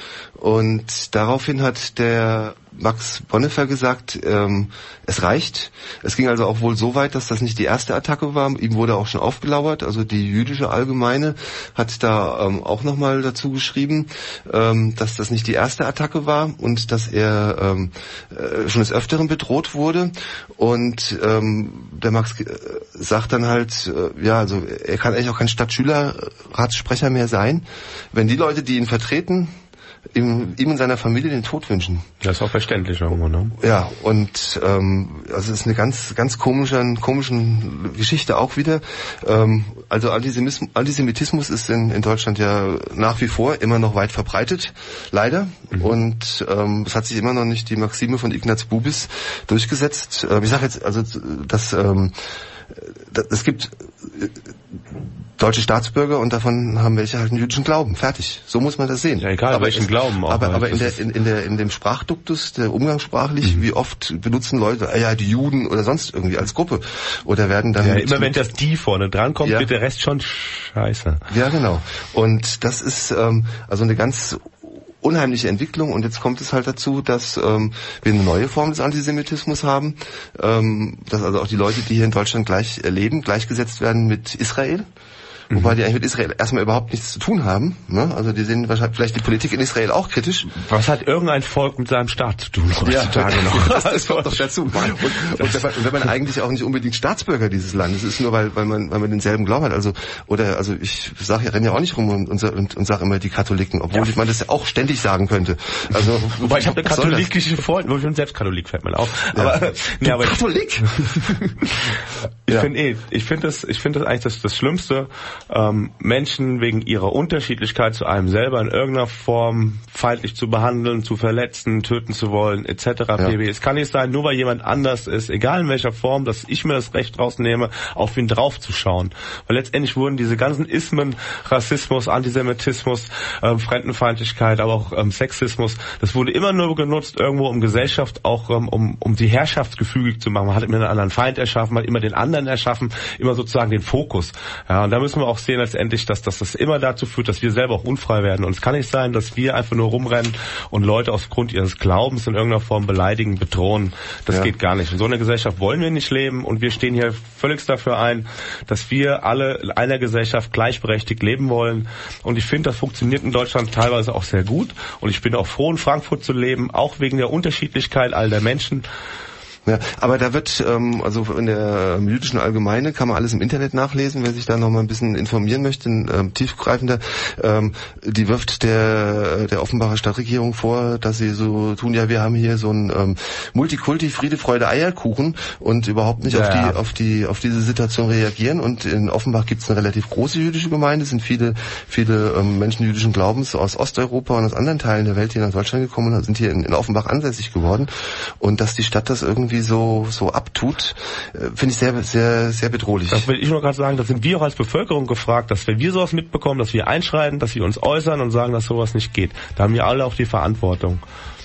Und daraufhin hat der Max Bonnefer gesagt, ähm, es reicht. Es ging also auch wohl so weit, dass das nicht die erste Attacke war. Ihm wurde auch schon aufgelauert. Also die jüdische Allgemeine hat da ähm, auch nochmal dazu geschrieben, ähm, dass das nicht die erste Attacke war und dass er ähm, äh, schon des Öfteren bedroht wurde. Und ähm, der Max äh, sagt dann halt, äh, ja, also er kann eigentlich auch kein Stadtschülerratssprecher mehr sein, wenn die Leute, die ihn vertreten, ihm, ihm und seiner Familie den Tod wünschen. Das ist auch verständlich irgendwo, ne? Ja, und ähm, also es ist eine ganz ganz komische, komischen Geschichte auch wieder. Ähm, also Antisemitismus, Antisemitismus ist in, in Deutschland ja nach wie vor immer noch weit verbreitet, leider. Mhm. Und ähm, es hat sich immer noch nicht die Maxime von Ignaz Bubis durchgesetzt. Ähm, ich sage jetzt also, dass ähm, es gibt äh, deutsche Staatsbürger und davon haben welche halt einen jüdischen Glauben. Fertig. So muss man das sehen. Ja, egal, aber welchen es, Glauben auch. Aber, halt. aber in, der, in, in, der, in dem Sprachduktus, der umgangssprachlich, mhm. wie oft benutzen Leute, ja, die Juden oder sonst irgendwie als Gruppe. Oder werden dann... Ja, immer wenn das die vorne dran kommt, ja. wird der Rest schon scheiße. Ja, genau. Und das ist ähm, also eine ganz unheimliche Entwicklung, und jetzt kommt es halt dazu, dass ähm, wir eine neue Form des Antisemitismus haben, ähm, dass also auch die Leute, die hier in Deutschland gleich leben, gleichgesetzt werden mit Israel. Wobei die eigentlich mit Israel erstmal überhaupt nichts zu tun haben. Ne? Also die sehen wahrscheinlich vielleicht die Politik in Israel auch kritisch. Was hat irgendein Volk mit seinem Staat zu tun heutzutage ja, noch? Das, das kommt doch dazu. Und, und, und wenn man eigentlich auch nicht unbedingt Staatsbürger dieses Landes ist, nur weil, weil man weil man denselben Glauben hat. Also oder also ich sage, ich renne ja auch nicht rum und, und, und, und sage immer die Katholiken, obwohl ja. man das ja auch ständig sagen könnte. Also wobei ich habe eine katholikische Freundin, ich bin selbst Katholik, fällt mir auf. Aber, ja. nee, aber Katholik? ich ja. finde eh, ich finde das, ich finde das eigentlich das, das Schlimmste. ähm, Menschen wegen ihrer Unterschiedlichkeit zu einem selber in irgendeiner Form feindlich zu behandeln, zu verletzen, töten zu wollen, et cetera Ja. pp. Es kann nicht sein, nur weil jemand anders ist, egal in welcher Form, dass ich mir das Recht rausnehme, auf ihn draufzuschauen. Weil letztendlich wurden diese ganzen Ismen, Rassismus, Antisemitismus, ähm, Fremdenfeindlichkeit, aber auch ähm, Sexismus, das wurde immer nur genutzt irgendwo, um Gesellschaft auch, ähm, um, um die Herrschaft gefügig zu machen. Man hat immer einen anderen Feind erschaffen, man hat immer den anderen erschaffen, immer sozusagen den Fokus. Ja, und da müssen wir auch sehen letztendlich, dass, dass das immer dazu führt, dass wir selber auch unfrei werden. Und es kann nicht sein, dass wir einfach nur rumrennen und Leute aufgrund ihres Glaubens in irgendeiner Form beleidigen, bedrohen. Das Ja. geht gar nicht. In so einer Gesellschaft wollen wir nicht leben und wir stehen hier völlig dafür ein, dass wir alle in einer Gesellschaft gleichberechtigt leben wollen. Und ich finde, das funktioniert in Deutschland teilweise auch sehr gut. Und ich bin auch froh, in Frankfurt zu leben, auch wegen der Unterschiedlichkeit all der Menschen. Ja, aber da wird, ähm, also in der ähm, jüdischen Allgemeine kann man alles im Internet nachlesen, wer sich da noch mal ein bisschen informieren möchte, ähm, tiefgreifender. Ähm, die wirft der der Offenbacher Stadtregierung vor, dass sie so tun, ja, wir haben hier so ein ähm, Multikulti, Friede, Freude, Eierkuchen und überhaupt nicht Ja. auf die auf die auf diese Situation reagieren. Und in Offenbach gibt es eine relativ große jüdische Gemeinde, es sind viele viele ähm, Menschen jüdischen Glaubens aus Osteuropa und aus anderen Teilen der Welt hier nach Deutschland gekommen und sind hier in, in Offenbach ansässig geworden. Und dass die Stadt das irgendwie so so abtut, finde ich sehr sehr sehr bedrohlich. Das will ich nur gerade sagen, da sind wir auch als Bevölkerung gefragt, dass wenn wir sowas mitbekommen, dass wir einschreiten, dass wir uns äußern und sagen, dass sowas nicht geht. Da haben wir alle auch die Verantwortung.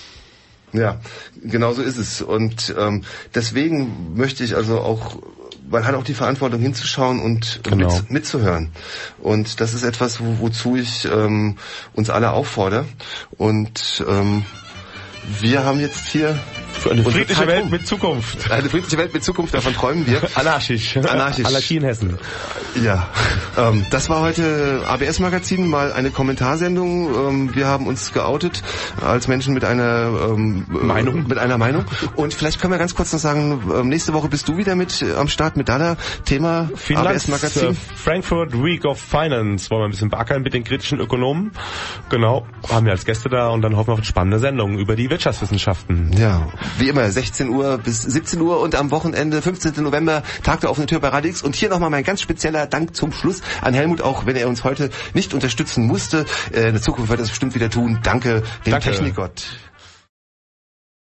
Ja, genau so ist es. Und ähm, deswegen möchte ich also auch, man hat auch die Verantwortung hinzuschauen und Genau. mit, mitzuhören. Und das ist etwas, wo, wozu ich ähm, uns alle auffordere. Und ähm, wir haben jetzt hier Für eine unsere friedliche Zeit Welt rum. mit Zukunft. Eine friedliche Welt mit Zukunft, davon träumen wir. Anarchisch. Anarchisch. Anarchie in Hessen. Ja, ähm, das war heute A B S-Magazin, mal eine Kommentarsendung. Ähm, wir haben uns geoutet als Menschen mit einer ähm, Meinung. Mit einer Meinung. Und vielleicht können wir ganz kurz noch sagen, ähm, nächste Woche bist du wieder mit äh, am Start mit deiner Thema Vielen A B Dank. S-Magazin. Äh, Frankfurt Week of Finance wollen wir ein bisschen beackern mit den kritischen Ökonomen. Genau, haben wir als Gäste da und dann hoffen wir auf eine spannende Sendung über die Wirtschaftswissenschaften. Ja, wie immer, sechzehn Uhr bis siebzehn Uhr und am Wochenende, fünfzehnten November, Tag der offenen Tür bei Radio X. Und hier nochmal mein ganz spezieller Dank zum Schluss an Helmut, auch wenn er uns heute nicht unterstützen musste. Äh, in der Zukunft wird er es bestimmt wieder tun. Danke dem Danke. Technikgott.